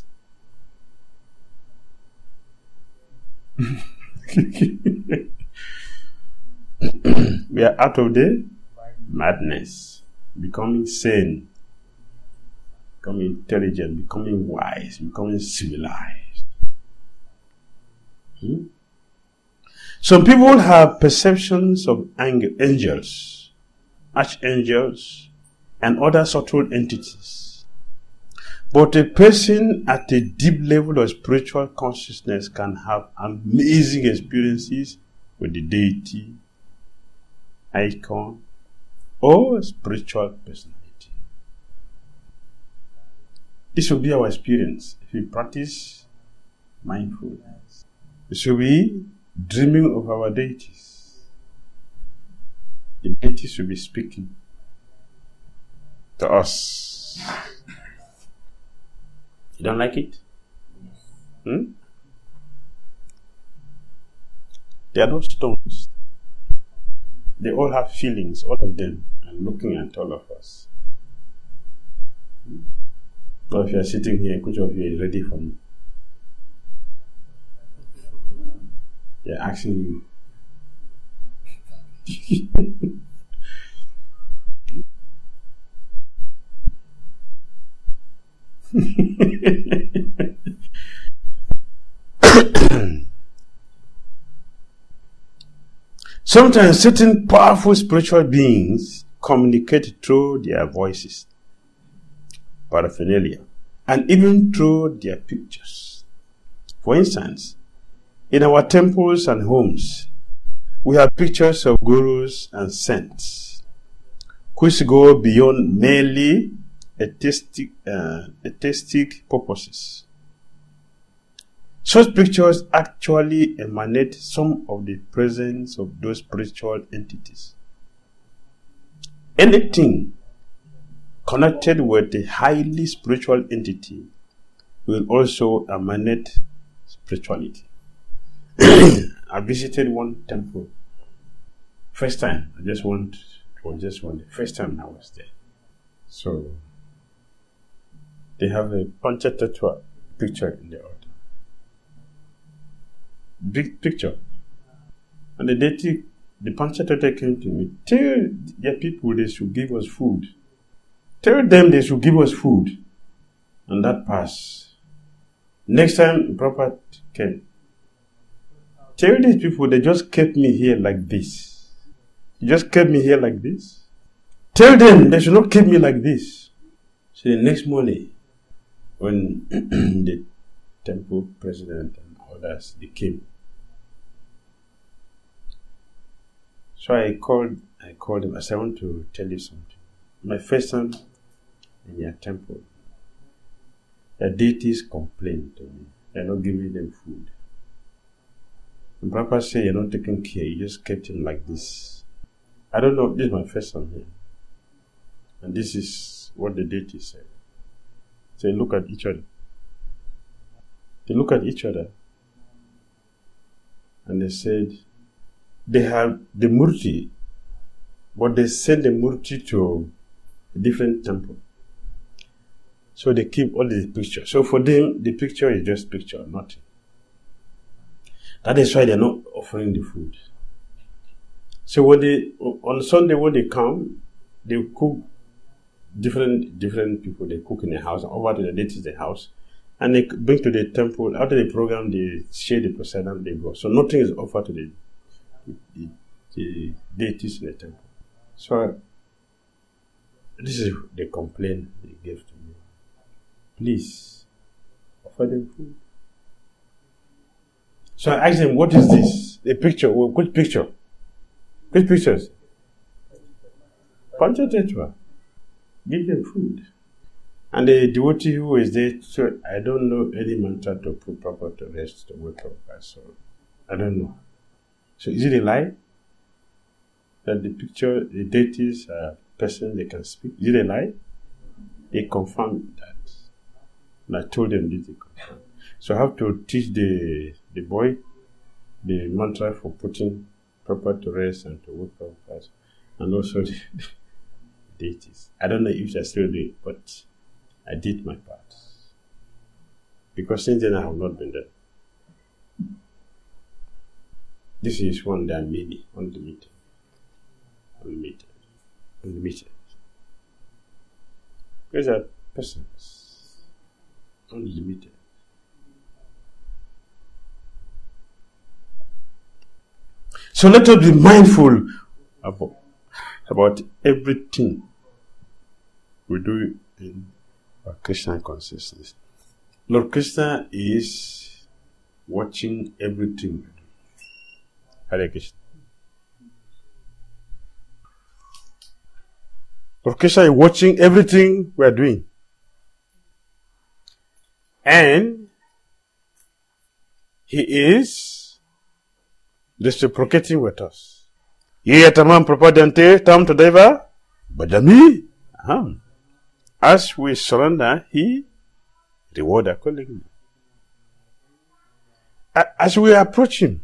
We are out of the madness, becoming sane, becoming intelligent, becoming wise, becoming civilized. Hmm? Some people have perceptions of angels, archangels, and other subtle entities. But a person at a deep level of spiritual consciousness can have amazing experiences with the deity, icon, or spiritual personality. This will be our experience if we practice mindfulness. We should be dreaming of our deities. The deities will be speaking to us. You don't like it? Hmm? They are not stones. They all have feelings, all of them, and looking at all of us. Hmm? But if you are sitting here, which of you is ready for me? They are asking you. Sometimes certain powerful spiritual beings communicate through their voices, paraphernalia, and even through their pictures. For instance, in our temples and homes, we have pictures of gurus and saints, which go beyond merely artistic, uh, artistic purposes. Such pictures actually emanate some of the presence of those spiritual entities. Anything connected with a highly spiritual entity will also emanate spirituality. I visited one temple. First time, I just went, it was just one day. First time I was there. So, they have a Panchatattva picture in the altar. Big picture. And the deity, the Panchatattva came to me. Tell their people they should give us food. Tell them they should give us food. And that passed. Next time, Prabhupada came. Tell these people they just kept me here like this. You just kept me here like this. Tell them they should not keep me like this. So the next morning, when the temple president and all others, they came. So I called I called him. I said, I want to tell you something. My first son in your temple, the deities complained to me. They're not giving them food. And Papa said, you're not taking care. You just kept him like this. I don't know. This is my first son here. And this is what the deity said. They look at each other. They look at each other. And they said, they have the Murti, but they send the Murti to a different temple. So they keep all the pictures. So for them, the picture is just picture, nothing. That is why they're not offering the food. So when they, on Sunday when they come, they cook different different people. They cook in the house, over to the deity's house, and they bring to the temple. After the program, they share the prasadam, they go. So nothing is offered to the, the, the deities in the temple. So this is the complaint they gave to me. Please, offer them food. So I asked them, what is this? A picture. Well, which picture? Which pictures? Panchatattva. Give them food. And the devotee who is there, so I don't know any mantra to put proper to rest, to wake up. So I don't know. So is it a lie? That the picture, the deities are person they can speak? Is it a lie? They confirmed that. And I told them this, they confirmed. So I have to teach the the boy the mantra for putting proper to rest and to wake up fast. And also the, the deities. I don't know if I still do it, but I did my part. Because since then I have not been there. This is one that many, unlimited. Unlimited. Unlimited. These are persons. Unlimited. So let us be mindful about, about everything we do in our Krishna consciousness. Lord Krishna is watching everything we do. Hare Krishna. Lord Krishna is watching everything we are doing. And He is reciprocating with us. Ye tamam prapadante tam tadeva bhajami. Aham. As we surrender, He reward accordingly. As we approach Him,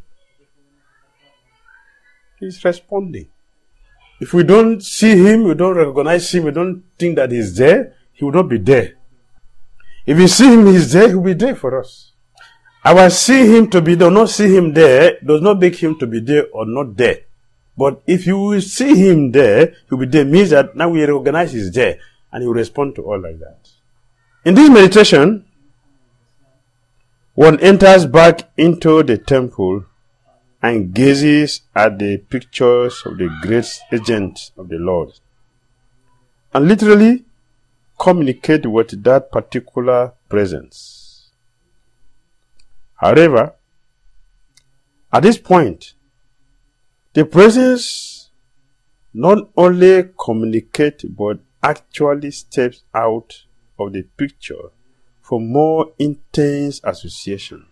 He is responding. If we don't see Him, we don't recognize Him, we don't think that He's there, He will not be there. If we see Him, He's there, He will be there for us. Our see Him to be there, or not see Him there, does not make Him to be there or not there. But if you will see Him there, He will be there, means that now we recognize He's there, and He will respond to all like that. In this meditation, one enters back into the temple and gazes at the pictures of the great agents of the Lord, and literally communicate with that particular presence. However, at this point, the presence not only communicates but actually steps out of the picture for more intense association,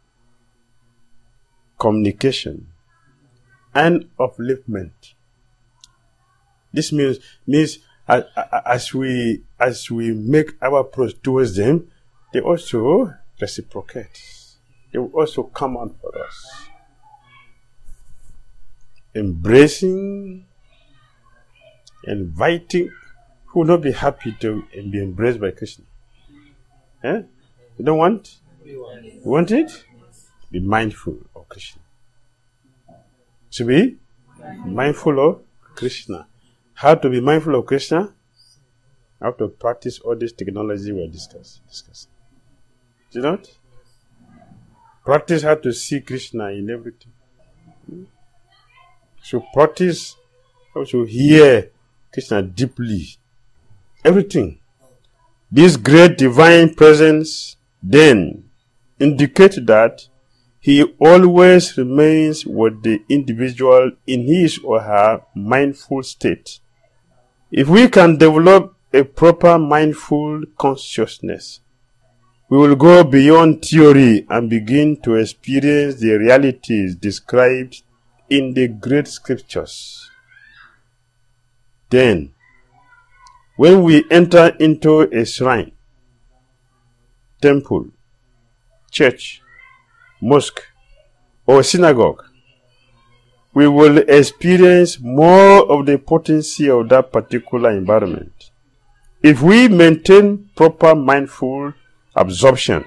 communication, and upliftment. This means means as, as we as we make our approach towards them, they also reciprocate. They will also come out for us, embracing, inviting. Who will not be happy to be embraced by Krishna? Eh? You don't want? You want it? Be mindful of Krishna. To be mindful of Krishna. How to be mindful of Krishna? How to practice all this technology we are discussing. Do you not? Practice how to see Krishna in everything. So practice how to hear Krishna deeply. Everything. This great divine presence then indicates that he always remains with the individual in his or her mindful state. If we can develop a proper mindful consciousness, we will go beyond theory and begin to experience the realities described in the great scriptures. Then, when we enter into a shrine, temple, church, mosque, or synagogue, we will experience more of the potency of that particular environment. If we maintain proper mindful absorption,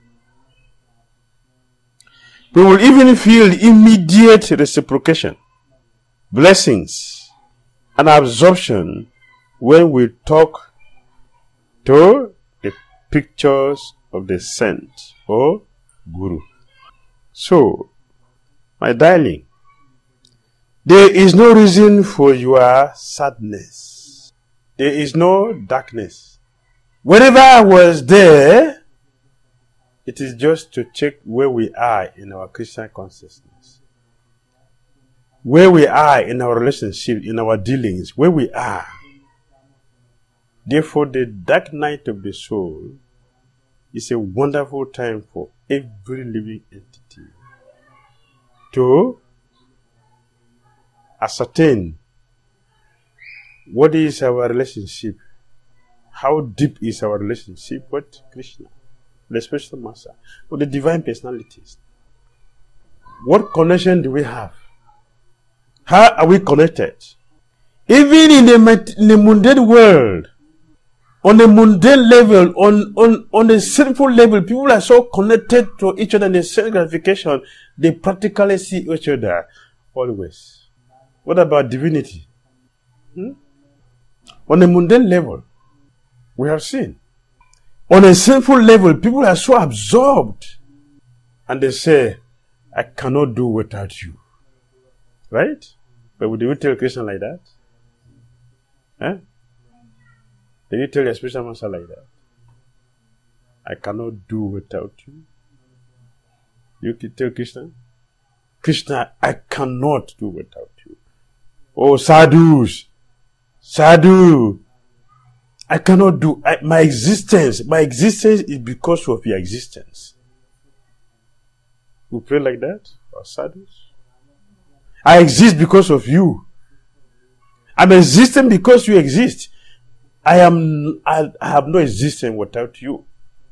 we will even feel immediate reciprocation, blessings, and absorption when we talk to the pictures of the saint or guru. So, my darling, there is no reason for your sadness. There is no darkness. Whenever I was there, it is just to check where we are in our Christian consciousness. Where we are in our relationship, in our dealings, where we are. Therefore, the dark night of the soul is a wonderful time for every living entity to ascertain what is our relationship, how deep is our relationship with Krishna, the special master, with the divine personalities. What connection do we have? How are we connected? Even in the, in the mundane world, on a mundane level, on, on, on a sinful level, people are so connected to each other in the same gratification, they practically see each other always. What about divinity? Hmm? On a mundane level, we have seen. On a sinful level, people are so absorbed, and they say, I cannot do without you. Right? But would you tell Krishna like that? Huh? Did you tell your spiritual master like that? I cannot do without you. You can tell Krishna, Krishna, I cannot do without you. Oh, sadhus, sadhu, I cannot do, I, my existence, my existence is because of your existence. We pray like that for sadhus. I exist because of you. I'm existing because you exist. I am, I, I have no existence without you.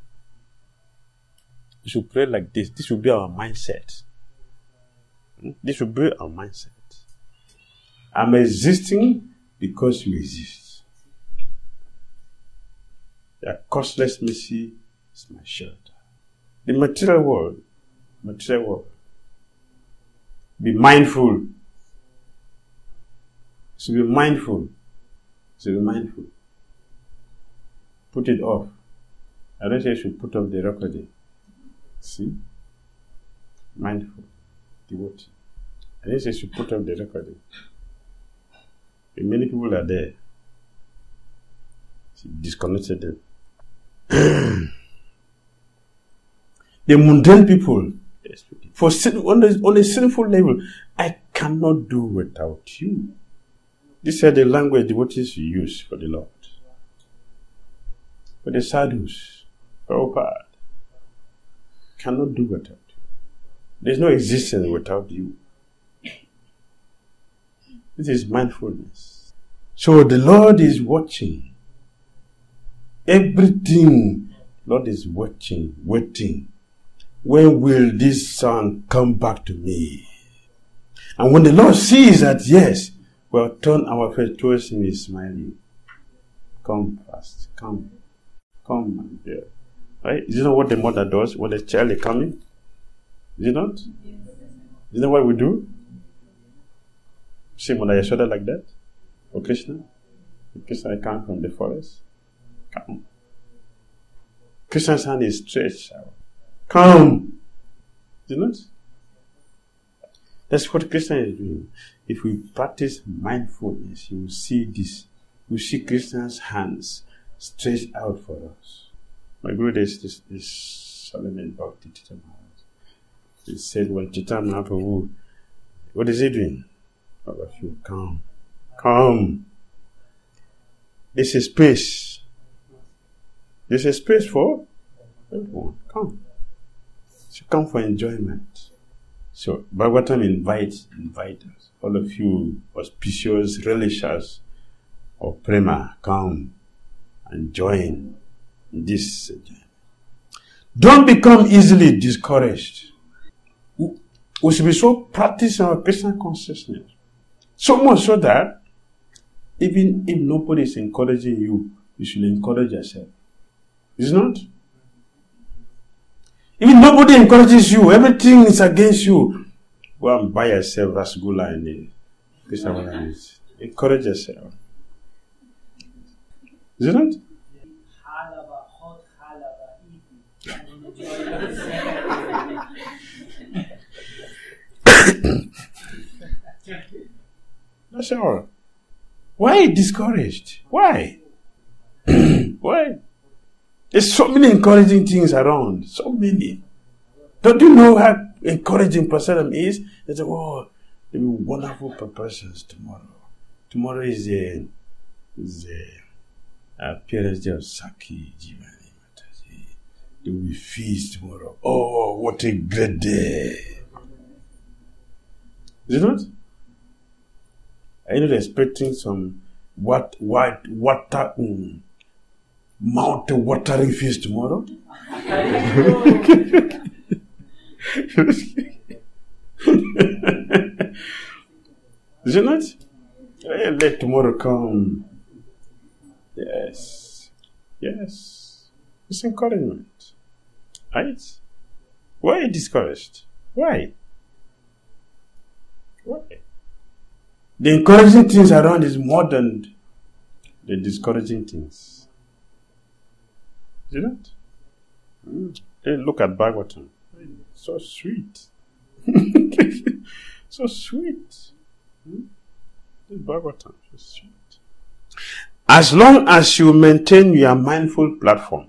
We should pray like this. This should be our mindset. This should be our mindset. I'm existing because you exist. Your costless mercy is my shelter. The material world, material world. Be mindful. So be mindful. So be mindful. Put it off. I don't say you should put off the recording. See? Mindful. Devotee. I didn't say you should put off the recording. And many people are there. She disconnected them. The mundane people, for on a, on a sinful level, I cannot do without you. These are the language devotees use for the Lord. But the sadhus, Prabhupada, cannot do without you. There's no existence without you. This is mindfulness. So the Lord is watching. Everything, Lord is watching, waiting. When will this son come back to me? And when the Lord sees that, yes, we'll turn our face towards him, he's smiling. Come fast, come. Come, my dear. Right? Is it not what the mother does when the child is coming? Is it not? Is that what we do? See Mother Yashoda like that? For Krishna? Krishna come from the forest. Come. Krishna's hand is stretched out. Come. Is it not? That's what Krishna is doing. If we practice mindfulness, you will see this. You will see Krishna's hands stretched out for us. My Guru is this, this Solomon Bhakti Teacher Maharaj. He said, when Chitam Napawu, what is he doing? All of you, come. Come. This is space. This is space for everyone. Come. So come for enjoyment. So Bhagavatam invites, invite us. All of you auspicious relishers of Prema, come and join in this journey. Don't become easily discouraged. We should be so practiced in our Krishna consciousness. So much so that even if nobody is encouraging you, you should encourage yourself. Is it not? If nobody encourages you, everything is against you. Go and buy yourself Rasgula and the Krishna. Encourage yourself. Is it not? That's all. Why discouraged? Why? Why? There's so many encouraging things around. So many. Don't you know how encouraging Prasadam is? They say, oh, there will be wonderful preparations tomorrow. Tomorrow is the is the appearance day of Saki Jivani. There will be feast tomorrow. Oh, what a great day. Is it not? Are you not expecting some what white water um, mouth watering feast tomorrow? Is it not? Let tomorrow come. Yes. Yes. It's encouragement. Right? Why are you discouraged? Why? Why? The encouraging things around is more than the discouraging things. Is it not? Mm. Hey, look at Bhagavatam. So sweet. So sweet. Mm. This Bhagavatam so sweet. As long as you maintain your mindful platform,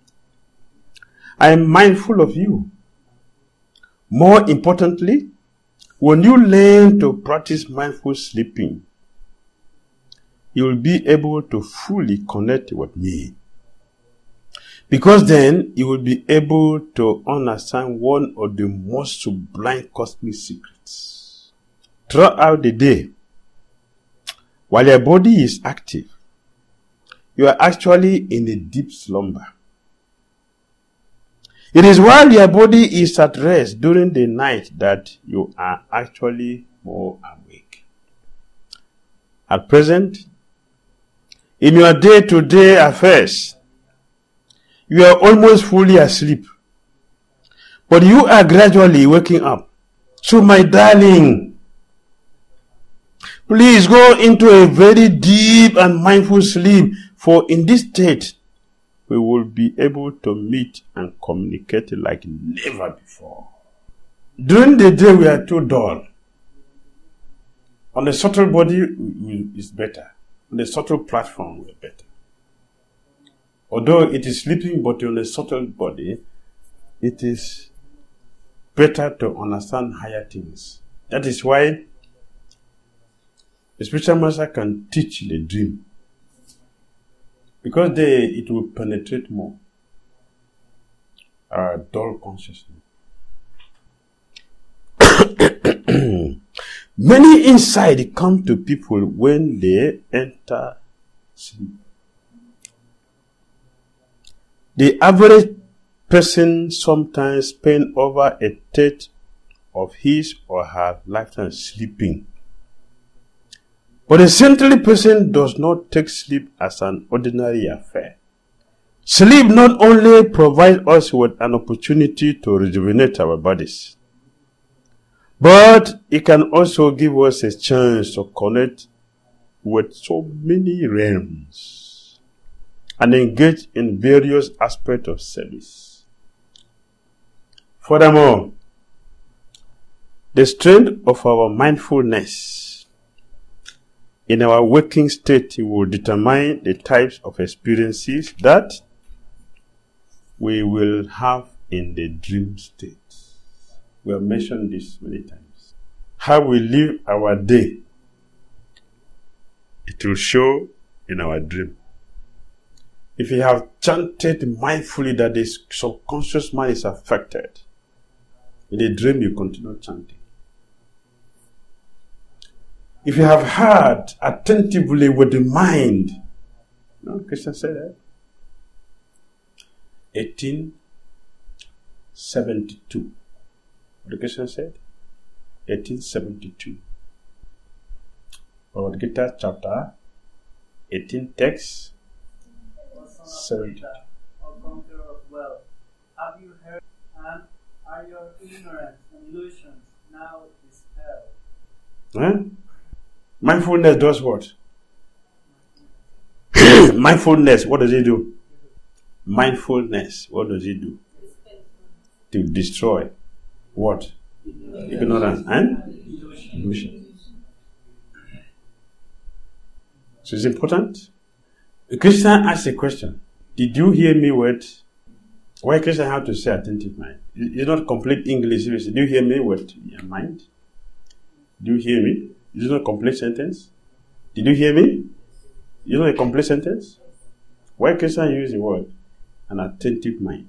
I am mindful of you. More importantly, when you learn to practice mindful sleeping, you will be able to fully connect with me. Because then you will be able to understand one of the most sublime cosmic secrets. Throughout the day, while your body is active, you are actually in a deep slumber. It is while your body is at rest during the night that you are actually more awake. At present, in your day-to-day affairs, you are almost fully asleep, but you are gradually waking up. So my darling, please go into a very deep and mindful sleep, for in this state, we will be able to meet and communicate like never before. During the day, we are too dull. On the subtle body, is better. On the subtle platform, we are better. Although it is sleeping, but on the subtle body, it is better to understand higher things. That is why the spiritual master can teach the dream. Because they, it will penetrate more our dull consciousness. Many insight come to people when they enter sleep. The average person sometimes spends over a third of his or her lifetime sleeping. But a saintly person does not take sleep as an ordinary affair. Sleep not only provides us with an opportunity to rejuvenate our bodies, but it can also give us a chance to connect with so many realms and engage in various aspects of service. Furthermore, the strength of our mindfulness in our waking state will determine the types of experiences that we will have in the dream state. We have mentioned this many times. How we live our day, it will show in our dream. If you have chanted mindfully that the subconscious mind is affected, in the dream you continue chanting. If you have heard attentively with the mind, no, Krishna said that. eighteen seventy-two. What did Krishna said? eighteen seventy-two. Bhagavad Gita chapter eighteen text seventy. O conqueror of wealth, have you heard, and are your ignorance and illusions now dispelled? Huh? Mindfulness does what? Mindfulness, what does it do? Mindfulness, what does it do? To destroy what? Ignorance and illusion. So it's important. Krishna asked a question. Did you hear me with? Why Krishna had to say attentive mind? It's not complete English. Did you hear me with your mind? Do you hear me? Is it not a complete sentence? Did you hear me? Is it not a complete sentence? Why Krishna use the word? An attentive mind.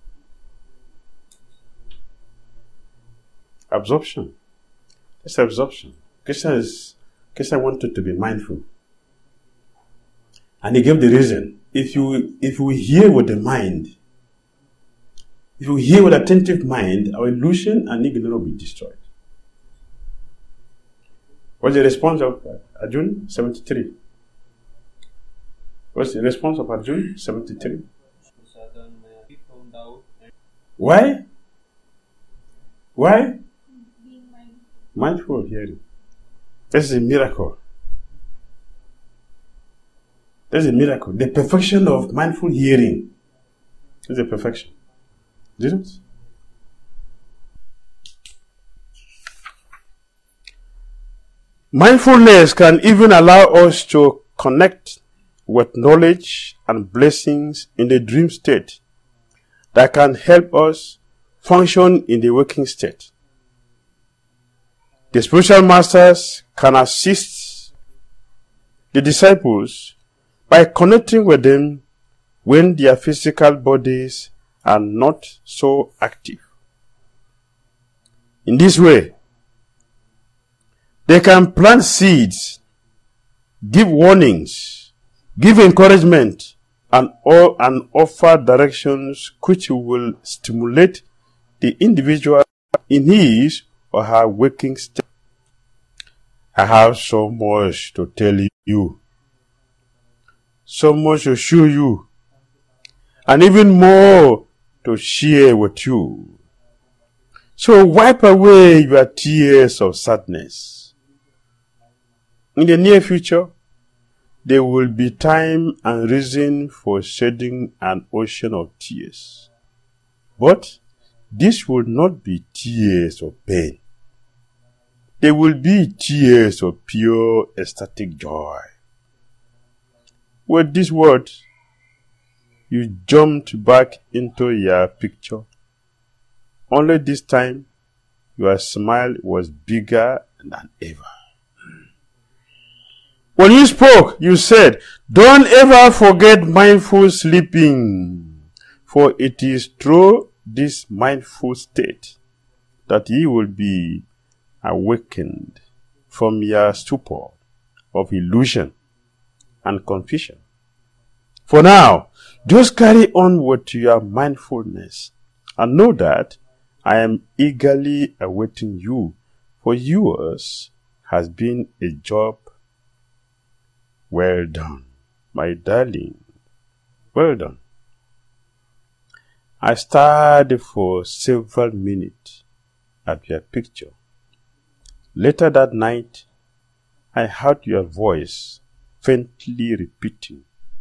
Absorption. It's absorption. Krishna is Krishna wanted to be mindful. And he gave the reason. If you if you hear with the mind, if you hear with attentive mind, our illusion and ignorance will be destroyed. What's the response of Arjuna? seventy-three. What's the response of Arjuna? seventy-three. Why? Why? Mindful hearing. This is a miracle. This is a miracle. The perfection of mindful hearing is a perfection. Didn't it? Mindfulness can even allow us to connect with knowledge and blessings in the dream state that can help us function in the waking state. The spiritual masters can assist the disciples by connecting with them when their physical bodies are not so active. In this way, they can plant seeds, give warnings, give encouragement, and, all, and offer directions which will stimulate the individual in his or her waking state. I have so much to tell you, so much to show you, and even more to share with you. So wipe away your tears of sadness. In the near future, there will be time and reason for shedding an ocean of tears. But this will not be tears of pain. They will be tears of pure ecstatic joy. With this word, you jumped back into your picture. Only this time, your smile was bigger than ever. When you spoke, you said, "Don't ever forget mindful sleeping, for it is through this mindful state that ye will be awakened from your stupor of illusion and confusion. For now, just carry on with your mindfulness and know that I am eagerly awaiting you, for yours has been a job well done, my darling, well done." I stared for several minutes at your picture. Later that night, I heard your voice faintly repeating,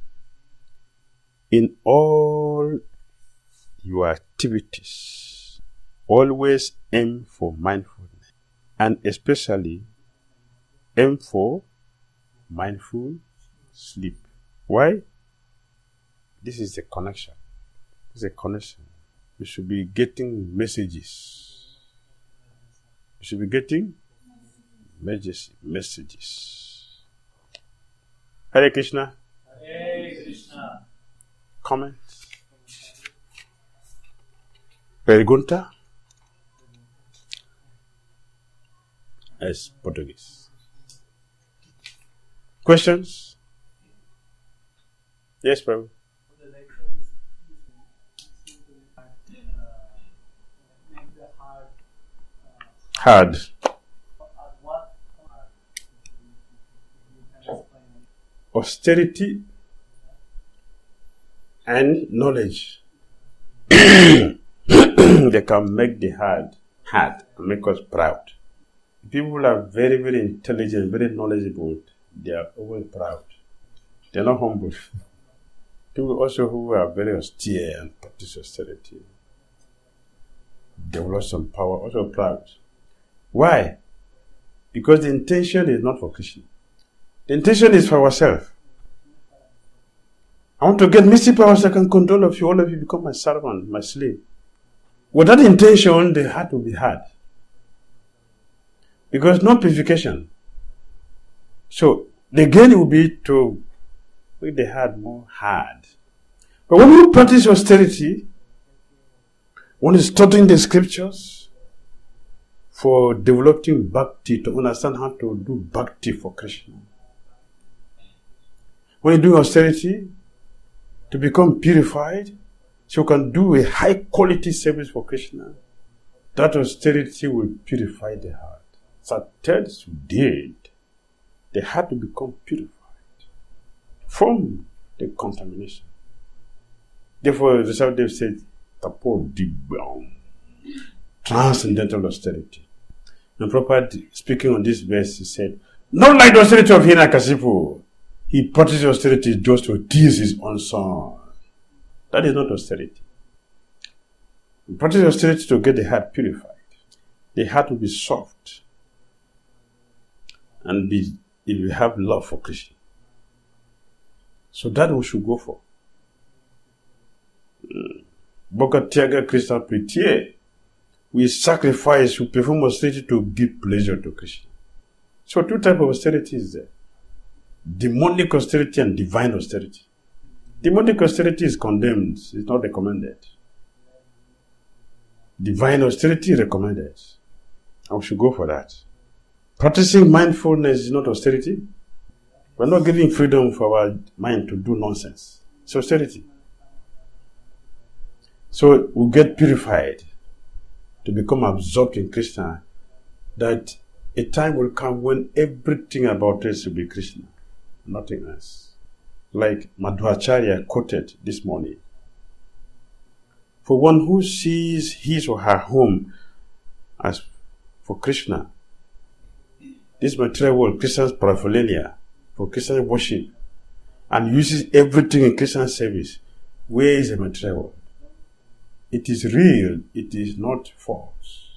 "In all your activities, always aim for mindfulness, and especially aim for mindful sleep." Why? This is the connection. It's a connection. We should be getting messages. We should be getting messages. messages. Hare Krishna. Hare Krishna. Comments? Pergunta? As Portuguese. Questions? Yes, Prabhu. The lecture is simply uh, make the heart uh, Hard. at what heart? You can explain it. Austerity and knowledge. They can make the heart hard and make us proud. People who are very, very intelligent, very knowledgeable, they are always proud. They are not humble. People also who are very austere and practice austerity, develop some power, also proud. Why? Because the intention is not for Krishna. The intention is for ourselves. I want to get mystic powers so I can control of you. All of you become my servant, my slave. With that intention, the heart will be hard. Because no purification. So, the gain will be to make the heart more hard. But when you practice austerity, one is studying the scriptures for developing bhakti, to understand how to do bhakti for Krishna. When you do austerity, to become purified, so you can do a high quality service for Krishna, that austerity will purify the heart. Satyas did, the heart will become purified from the contamination. Therefore, the Sahadev said, Tapo Dibam, transcendental austerity. And Prabhupada, speaking on this verse, he said, not like the austerity of Hiranyakasipu. He practiced austerity just to tease his own son. That is not austerity. He practiced austerity to get the heart purified. The heart will be soft and be, it will have love for Krishna. So that we should go for. Bhakatyaga Krishna Pritye. We sacrifice, we perform austerity to give pleasure to Krishna. So two types of austerity is there. Demonic austerity and divine austerity. Demonic austerity is condemned, it's not recommended. Divine austerity recommended. And we should go for that. Practicing mindfulness is not austerity. We're not giving freedom for our mind to do nonsense. It's austerity. So we get purified to become absorbed in Krishna, that a time will come when everything about us will be Krishna, nothing else. Like Madhvacharya quoted this morning. For one who sees his or her home as for Krishna, this material world, Krishna's paraphernalia, for Krishna's worship, and uses everything in Krishna's service, where is the material world? It is real, it is not false.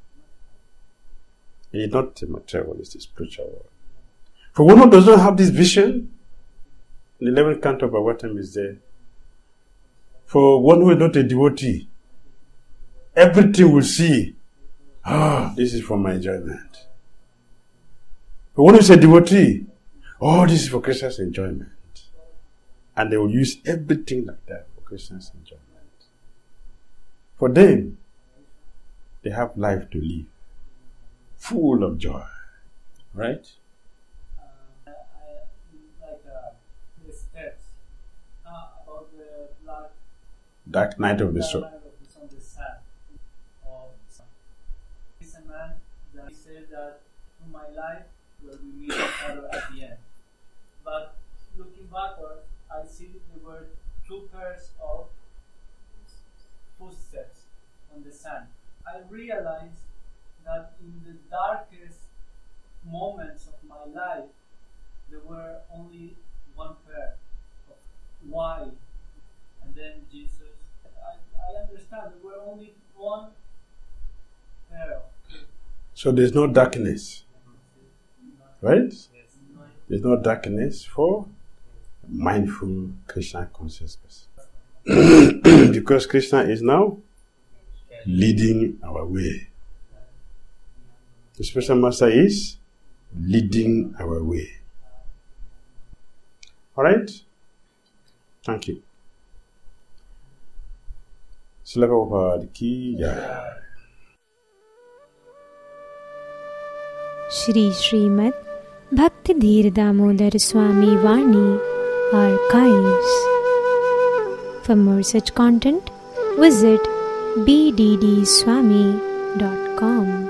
It is not the material world, it is the spiritual world. For one who does not have this vision, the eleventh canto of Bhagavatam is there. For one who is not a devotee, everything will see, ah, this is for my enjoyment. For one who is a devotee, oh, this is for Krishna's enjoyment. And they will use everything like that for Krishna's enjoyment. For them, they have life to live, full of joy. Right? Uh, I, I, like uh, the steps uh, about the black Dark night of the soul. Dark night of the sun, the sad of sun. He's a man that said that through my life will we meet each other at the end. But looking backward, I see there were two pairs of footsteps on the sand. I realized that in the darkest moments of my life, there were only one pair. Why? And then Jesus. I, I understand there were only one pair. So there's no darkness. Right? There's no darkness for mindful Krishna consciousness. Because Krishna is now leading our way. The Special Master is leading our way. Alright? Thank you. Srila Prabhupada ki jai. Shri Srimad Bhakti Dhir Damodar Swami Vani Archives. For more such content, visit b d d swami dot com.